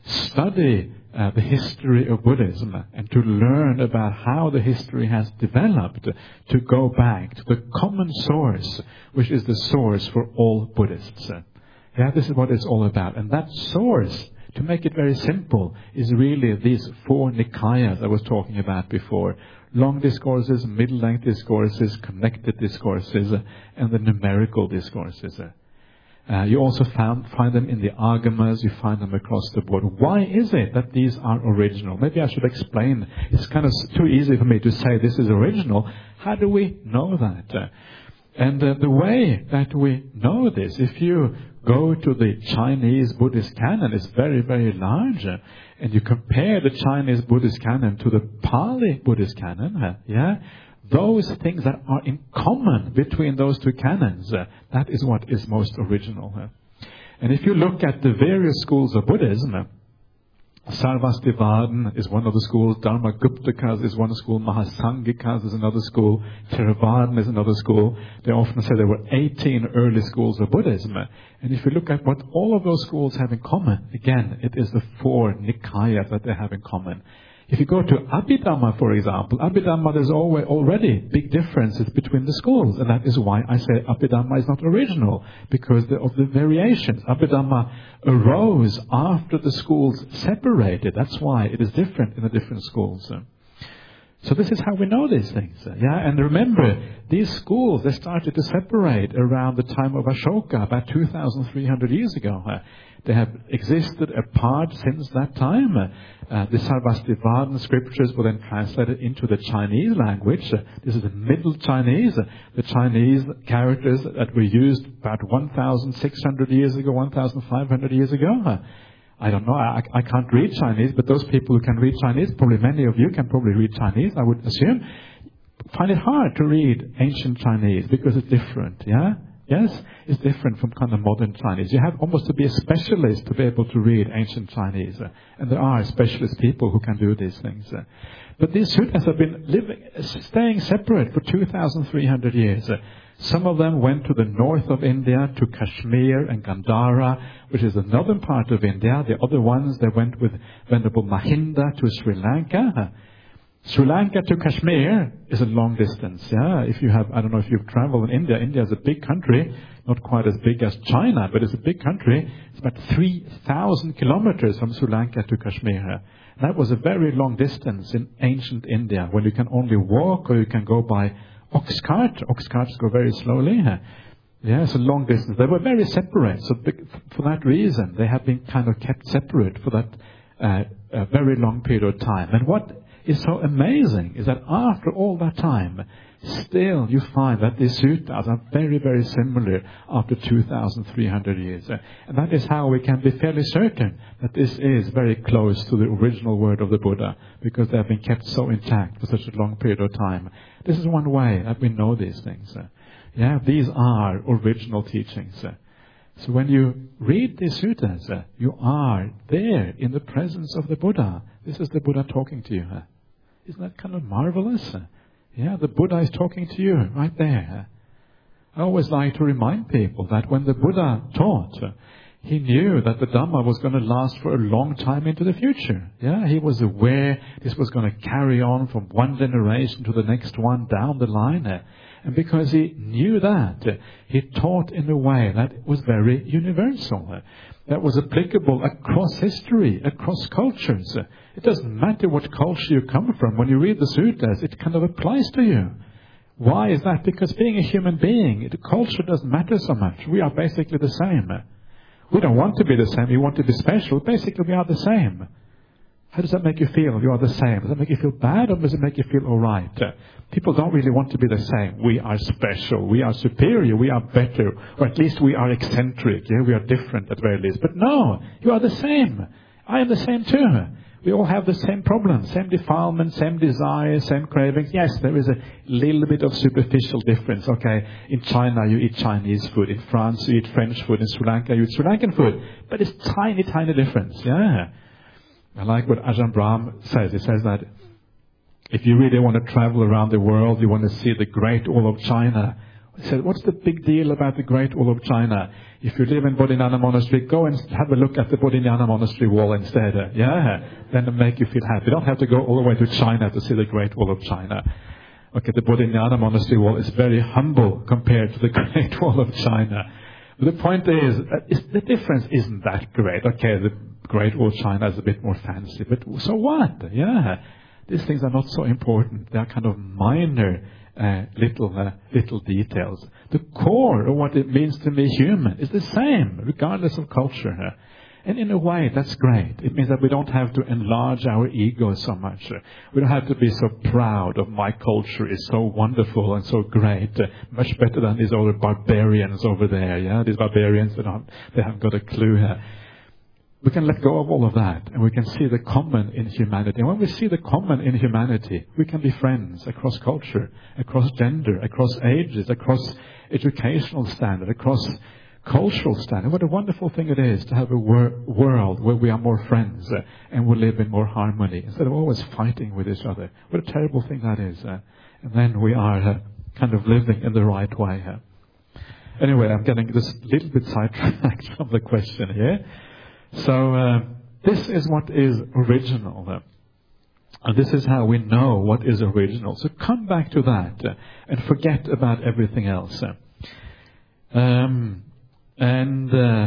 study uh, the history of Buddhism and to learn about how the history has developed, to go back to the common source, which is the source for all Buddhists. Yeah, this is what it's all about. And that source, to make it very simple, is really these four Nikayas I was talking about before. Long discourses, middle-length discourses, connected discourses, and the numerical discourses. Uh, you also found, find them in the Agamas, you find them across the board. Why is it that these are original? Maybe I should explain. It's kind of too easy for me to say this is original. How do we know that? Uh, and uh, the way that we know this, if you go to the Chinese Buddhist canon, it's very, very large. Uh, and you compare the Chinese Buddhist canon to the Pali Buddhist canon, uh, yeah, those things that are in common between those two canons, uh, that is what is most original. Uh. And if you look at the various schools of Buddhism, uh, Sarvastivadin is one of the schools, Dharma-guptakas is one school, Mahasangikas is another school, Theravadin is another school. They often say there were eighteen early schools of Buddhism. And if you look at what all of those schools have in common, again, it is the four Nikayas that they have in common. If you go to Abhidhamma, for example, Abhidhamma, there's always already big differences between the schools. And that is why I say Abhidhamma is not original, because of the variations. Abhidhamma arose after the schools separated. That's why it is different in the different schools. So this is how we know these things. Yeah, and remember, these schools, they started to separate around the time of Ashoka, about two thousand three hundred years ago. They have existed apart since that time. Uh, the Sarvastivadin scriptures were then translated into the Chinese language. Uh, this is the Middle Chinese. Uh, the Chinese characters that were used about one thousand six hundred years ago, one thousand five hundred years ago. Uh, I don't know, I, I can't read Chinese, but those people who can read Chinese, probably many of you can probably read Chinese, I would assume, find it hard to read ancient Chinese because it's different, yeah? Yes, it's different from kind of modern Chinese. You have almost to be a specialist to be able to read ancient Chinese. Uh, and there are specialist people who can do these things. Uh, but these sutras have been living, staying separate for two thousand three hundred years. Uh, some of them went to the north of India, to Kashmir and Gandhara, which is the northern part of India. The other ones, they went with Venerable Mahinda to Sri Lanka. Uh, Sri Lanka to Kashmir is a long distance, yeah. If you have, I don't know if you've traveled in India. India is a big country, not quite as big as China, but it's a big country. It's about three thousand kilometers from Sri Lanka to Kashmir. That was a very long distance in ancient India, when you can only walk or you can go by ox cart. Ox carts go very slowly. Yeah, it's a long distance. They were very separate, so for that reason, they have been kind of kept separate for that uh, a very long period of time. And what is so amazing is that after all that time, still you find that these sutras are very, very similar after two thousand three hundred years. And that is how we can be fairly certain that this is very close to the original word of the Buddha, because they have been kept so intact for such a long period of time. This is one way that we know these things. Yeah, these are original teachings. So when you read these sutras, you are there in the presence of the Buddha. This is the Buddha talking to you. Isn't that kind of marvelous? Yeah, the Buddha is talking to you right there. I always like to remind people that when the Buddha taught, he knew that the Dhamma was going to last for a long time into the future. Yeah, he was aware this was going to carry on from one generation to the next one down the line. And because he knew that, he taught in a way that was very universal, that was applicable across history, across cultures. It doesn't matter what culture you come from. When you read the sutras, it kind of applies to you. Why is that? Because being a human being, the culture doesn't matter so much. We are basically the same. We don't want to be the same. We want to be special. Basically, we are the same. How does that make you feel? You are the same. Does that make you feel bad, or does it make you feel all right? Uh, people don't really want to be the same. We are special. We are superior. We are better. Or at least we are eccentric. Yeah? We are different at very least. But no, you are the same. I am the same too. We all have the same problems, same defilement, same desires, same cravings. Yes, there is a little bit of superficial difference. Okay, in China you eat Chinese food. In France you eat French food. In Sri Lanka you eat Sri Lankan food. But it's tiny, tiny difference. Yeah. I like what Ajahn Brahm says. He says that if you really want to travel around the world, you want to see the Great Wall of China. He said, what's the big deal about the Great Wall of China? If you live in Bodhinyana Monastery, go and have a look at the Bodhinyana Monastery wall instead. Yeah, then it'll make you feel happy. You don't have to go all the way to China to see the Great Wall of China. Okay, the Bodhinyana Monastery wall is very humble compared to the Great Wall of China. But the point is, the difference isn't that great. Okay, the Great Wall of China is a bit more fancy, but so what? Yeah, these things are not so important. They are kind of minor uh, little uh, little details. The core of what it means to be human is the same, regardless of culture. Uh, and in a way, that's great. It means that we don't have to enlarge our ego so much. Uh, we don't have to be so proud of my culture is so wonderful and so great, uh, much better than these other barbarians over there. Yeah, these barbarians that aren't, they haven't got a clue here. We can let go of all of that, and we can see the common in humanity. And when we see the common in humanity, we can be friends across culture, across gender, across ages, across educational standard, across cultural standard. What a wonderful thing it is to have a wor- world where we are more friends uh, and we live in more harmony instead of always fighting with each other. What a terrible thing that is. Uh, and then we are uh, kind of living in the right way. Uh. Anyway, I'm getting this little bit sidetracked from the question here. So uh, this is what is original. Uh, and this is how we know what is original. So come back to that uh, and forget about everything else. Uh, um, and uh,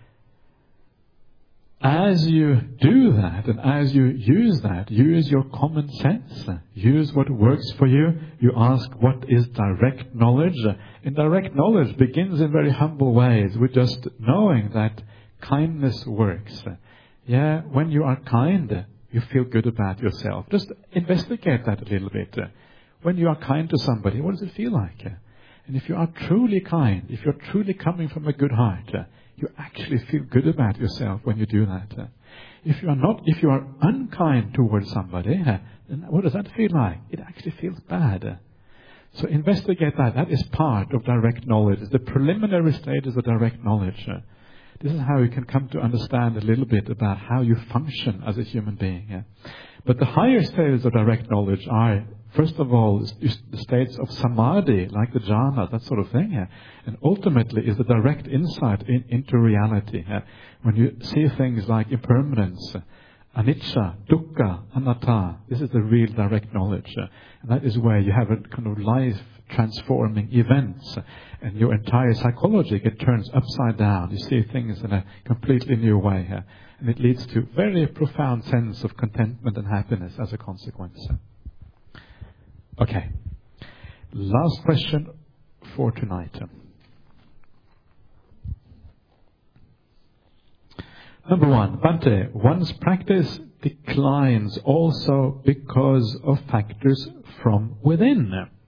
as you do that, and as you use that, use your common sense. Uh, use what works for you. You ask what is direct knowledge. Uh, and direct knowledge begins in very humble ways with just knowing that kindness works. Yeah, when you are kind, you feel good about yourself. Just investigate that a little bit. When you are kind to somebody, what does it feel like? And if you are truly kind, if you're truly coming from a good heart, you actually feel good about yourself when you do that. If you are not, if you are unkind towards somebody, then what does that feel like? It actually feels bad. So investigate that. That is part of direct knowledge. It's the preliminary stages of direct knowledge. This is how you can come to understand a little bit about how you function as a human being. Yeah? But the higher stages of direct knowledge are, first of all, the states of samadhi, like the jhanas, that sort of thing. Yeah? And ultimately is the direct insight in, into reality. Yeah? When you see things like impermanence, anicca, dukkha, anatta, this is the real direct knowledge. Uh, and that is where you have a kind of life transforming events, and your entire psychology it turns upside down. You see things in a completely new way here, and it leads to very profound sense of contentment and happiness as a consequence. Okay, last question for tonight. Number one, Bhante, one's practice declines also because of factors from within.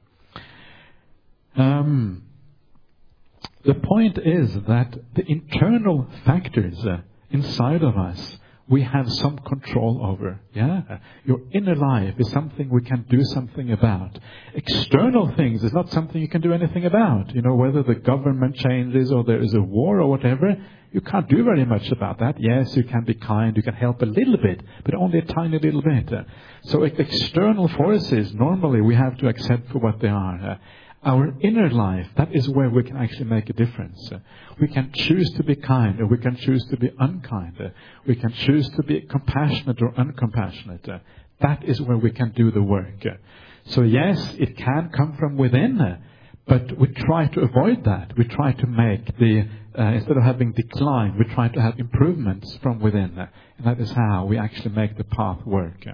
Um, the point is that the internal factors uh, inside of us, we have some control over. Yeah, your inner life is something we can do something about. External things is not something you can do anything about. You know, whether the government changes or there is a war or whatever, you can't do very much about that. Yes, you can be kind, you can help a little bit, but only a tiny little bit. So external forces, normally we have to accept for what they are. Our inner life, that is where we can actually make a difference. We can choose to be kind, or we can choose to be unkind. We can choose to be compassionate or uncompassionate. That is where we can do the work. So yes, it can come from within, but we try to avoid that. We try to make the, uh, instead of having decline, we try to have improvements from within. And that is how we actually make the path work.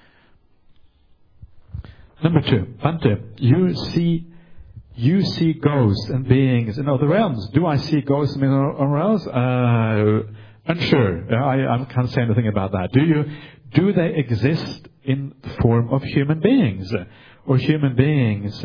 Number two, Bhante, you see You see ghosts and beings in other realms. Do I see ghosts in other realms? Uh, Unsure. I, I can't say anything about that. Do you? Do they exist in the form of human beings, or human beings?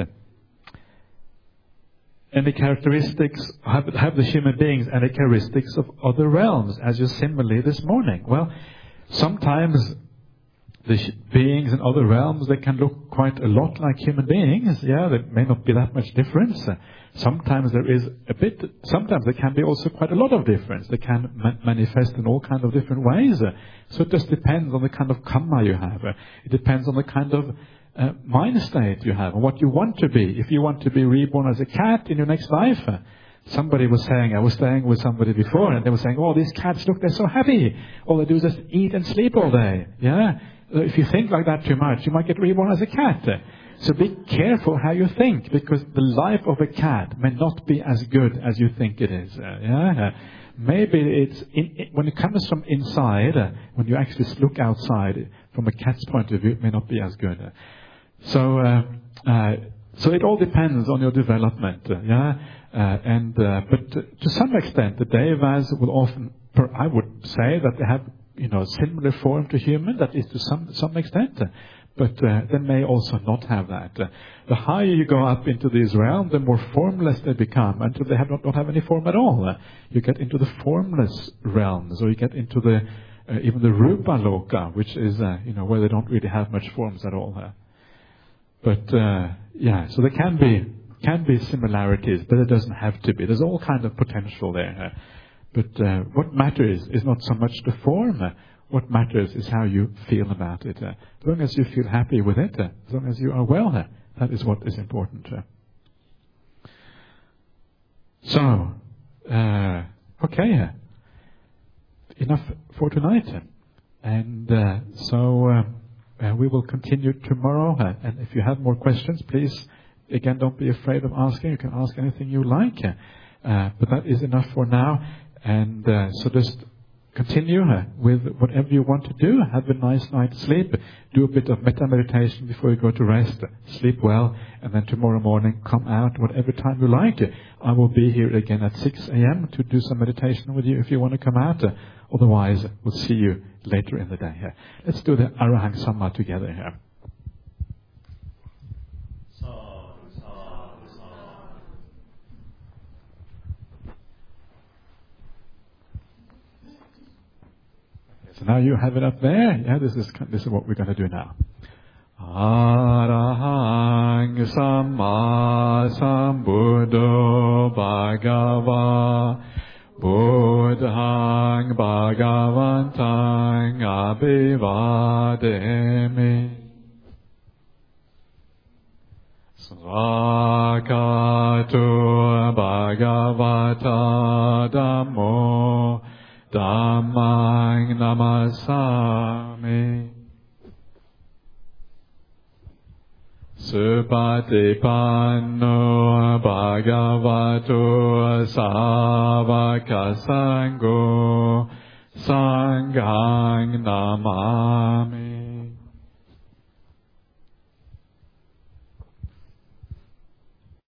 Any characteristics have, have the human beings any characteristics of other realms, as you similarly this morning? Well, sometimes the sh- beings in other realms, they can look quite a lot like human beings. Yeah, there may not be that much difference. Uh, sometimes there is a bit, sometimes there can be also quite a lot of difference. They can ma- manifest in all kinds of different ways. Uh, so it just depends on the kind of karma you have. Uh, it depends on the kind of uh, mind state you have and what you want to be. If you want to be reborn as a cat in your next life, uh, somebody was saying, I was staying with somebody before, and they were saying, oh, these cats, look, they're so happy. All they do is just eat and sleep all day. Yeah. If you think like that too much, you might get reborn as a cat. So be careful how you think, because the life of a cat may not be as good as you think it is. Uh, yeah, maybe it's in, it, when it comes from inside, uh, when you actually look outside, from a cat's point of view, it may not be as good. Uh, so, uh, uh, so it all depends on your development. Uh, yeah, uh, and uh, but uh, to some extent, the devas will often, per, I would say that they have, you know, similar form to human, that is to some some extent, but uh, they may also not have that. Uh, the higher you go up into this realm, the more formless they become, until they have not, not have any form at all. Uh, you get into the formless realms, or you get into the uh, even the Rupa Loka, which is uh, you know, where they don't really have much forms at all. Uh, but uh, yeah, so there can be can be similarities, but it doesn't have to be. There's all kind of potential there. Uh, But uh, what matters is not so much the form. Uh, what matters is how you feel about it. Uh, as long as you feel happy with it, uh, as long as you are well, uh, that is what is important. Uh. So, uh, okay, uh, enough for tonight. Uh, and uh, so uh, uh, we will continue tomorrow. Uh, and if you have more questions, please, again, don't be afraid of asking. You can ask anything you like. Uh, uh, but that is enough for now. And uh, so just continue uh, with whatever you want to do. Have a nice night's sleep. Do a bit of metta meditation before you go to rest. Sleep well. And then tomorrow morning, come out whatever time you like. I will be here again at six a.m. to do some meditation with you if you want to come out. Uh, otherwise, we'll see you later in the day. Uh, let's do the Arahang Samma together here. So now you have it up there. Yeah, this is this is what we're going to do now. Arahang Samma Sambuddho Bhagava Buddhang Bhagavantang Abhivademi Svakatu Bhagavata Dhammo Dhammang namasami. Supatipanno bhagavato savaka sangho sanghang namami.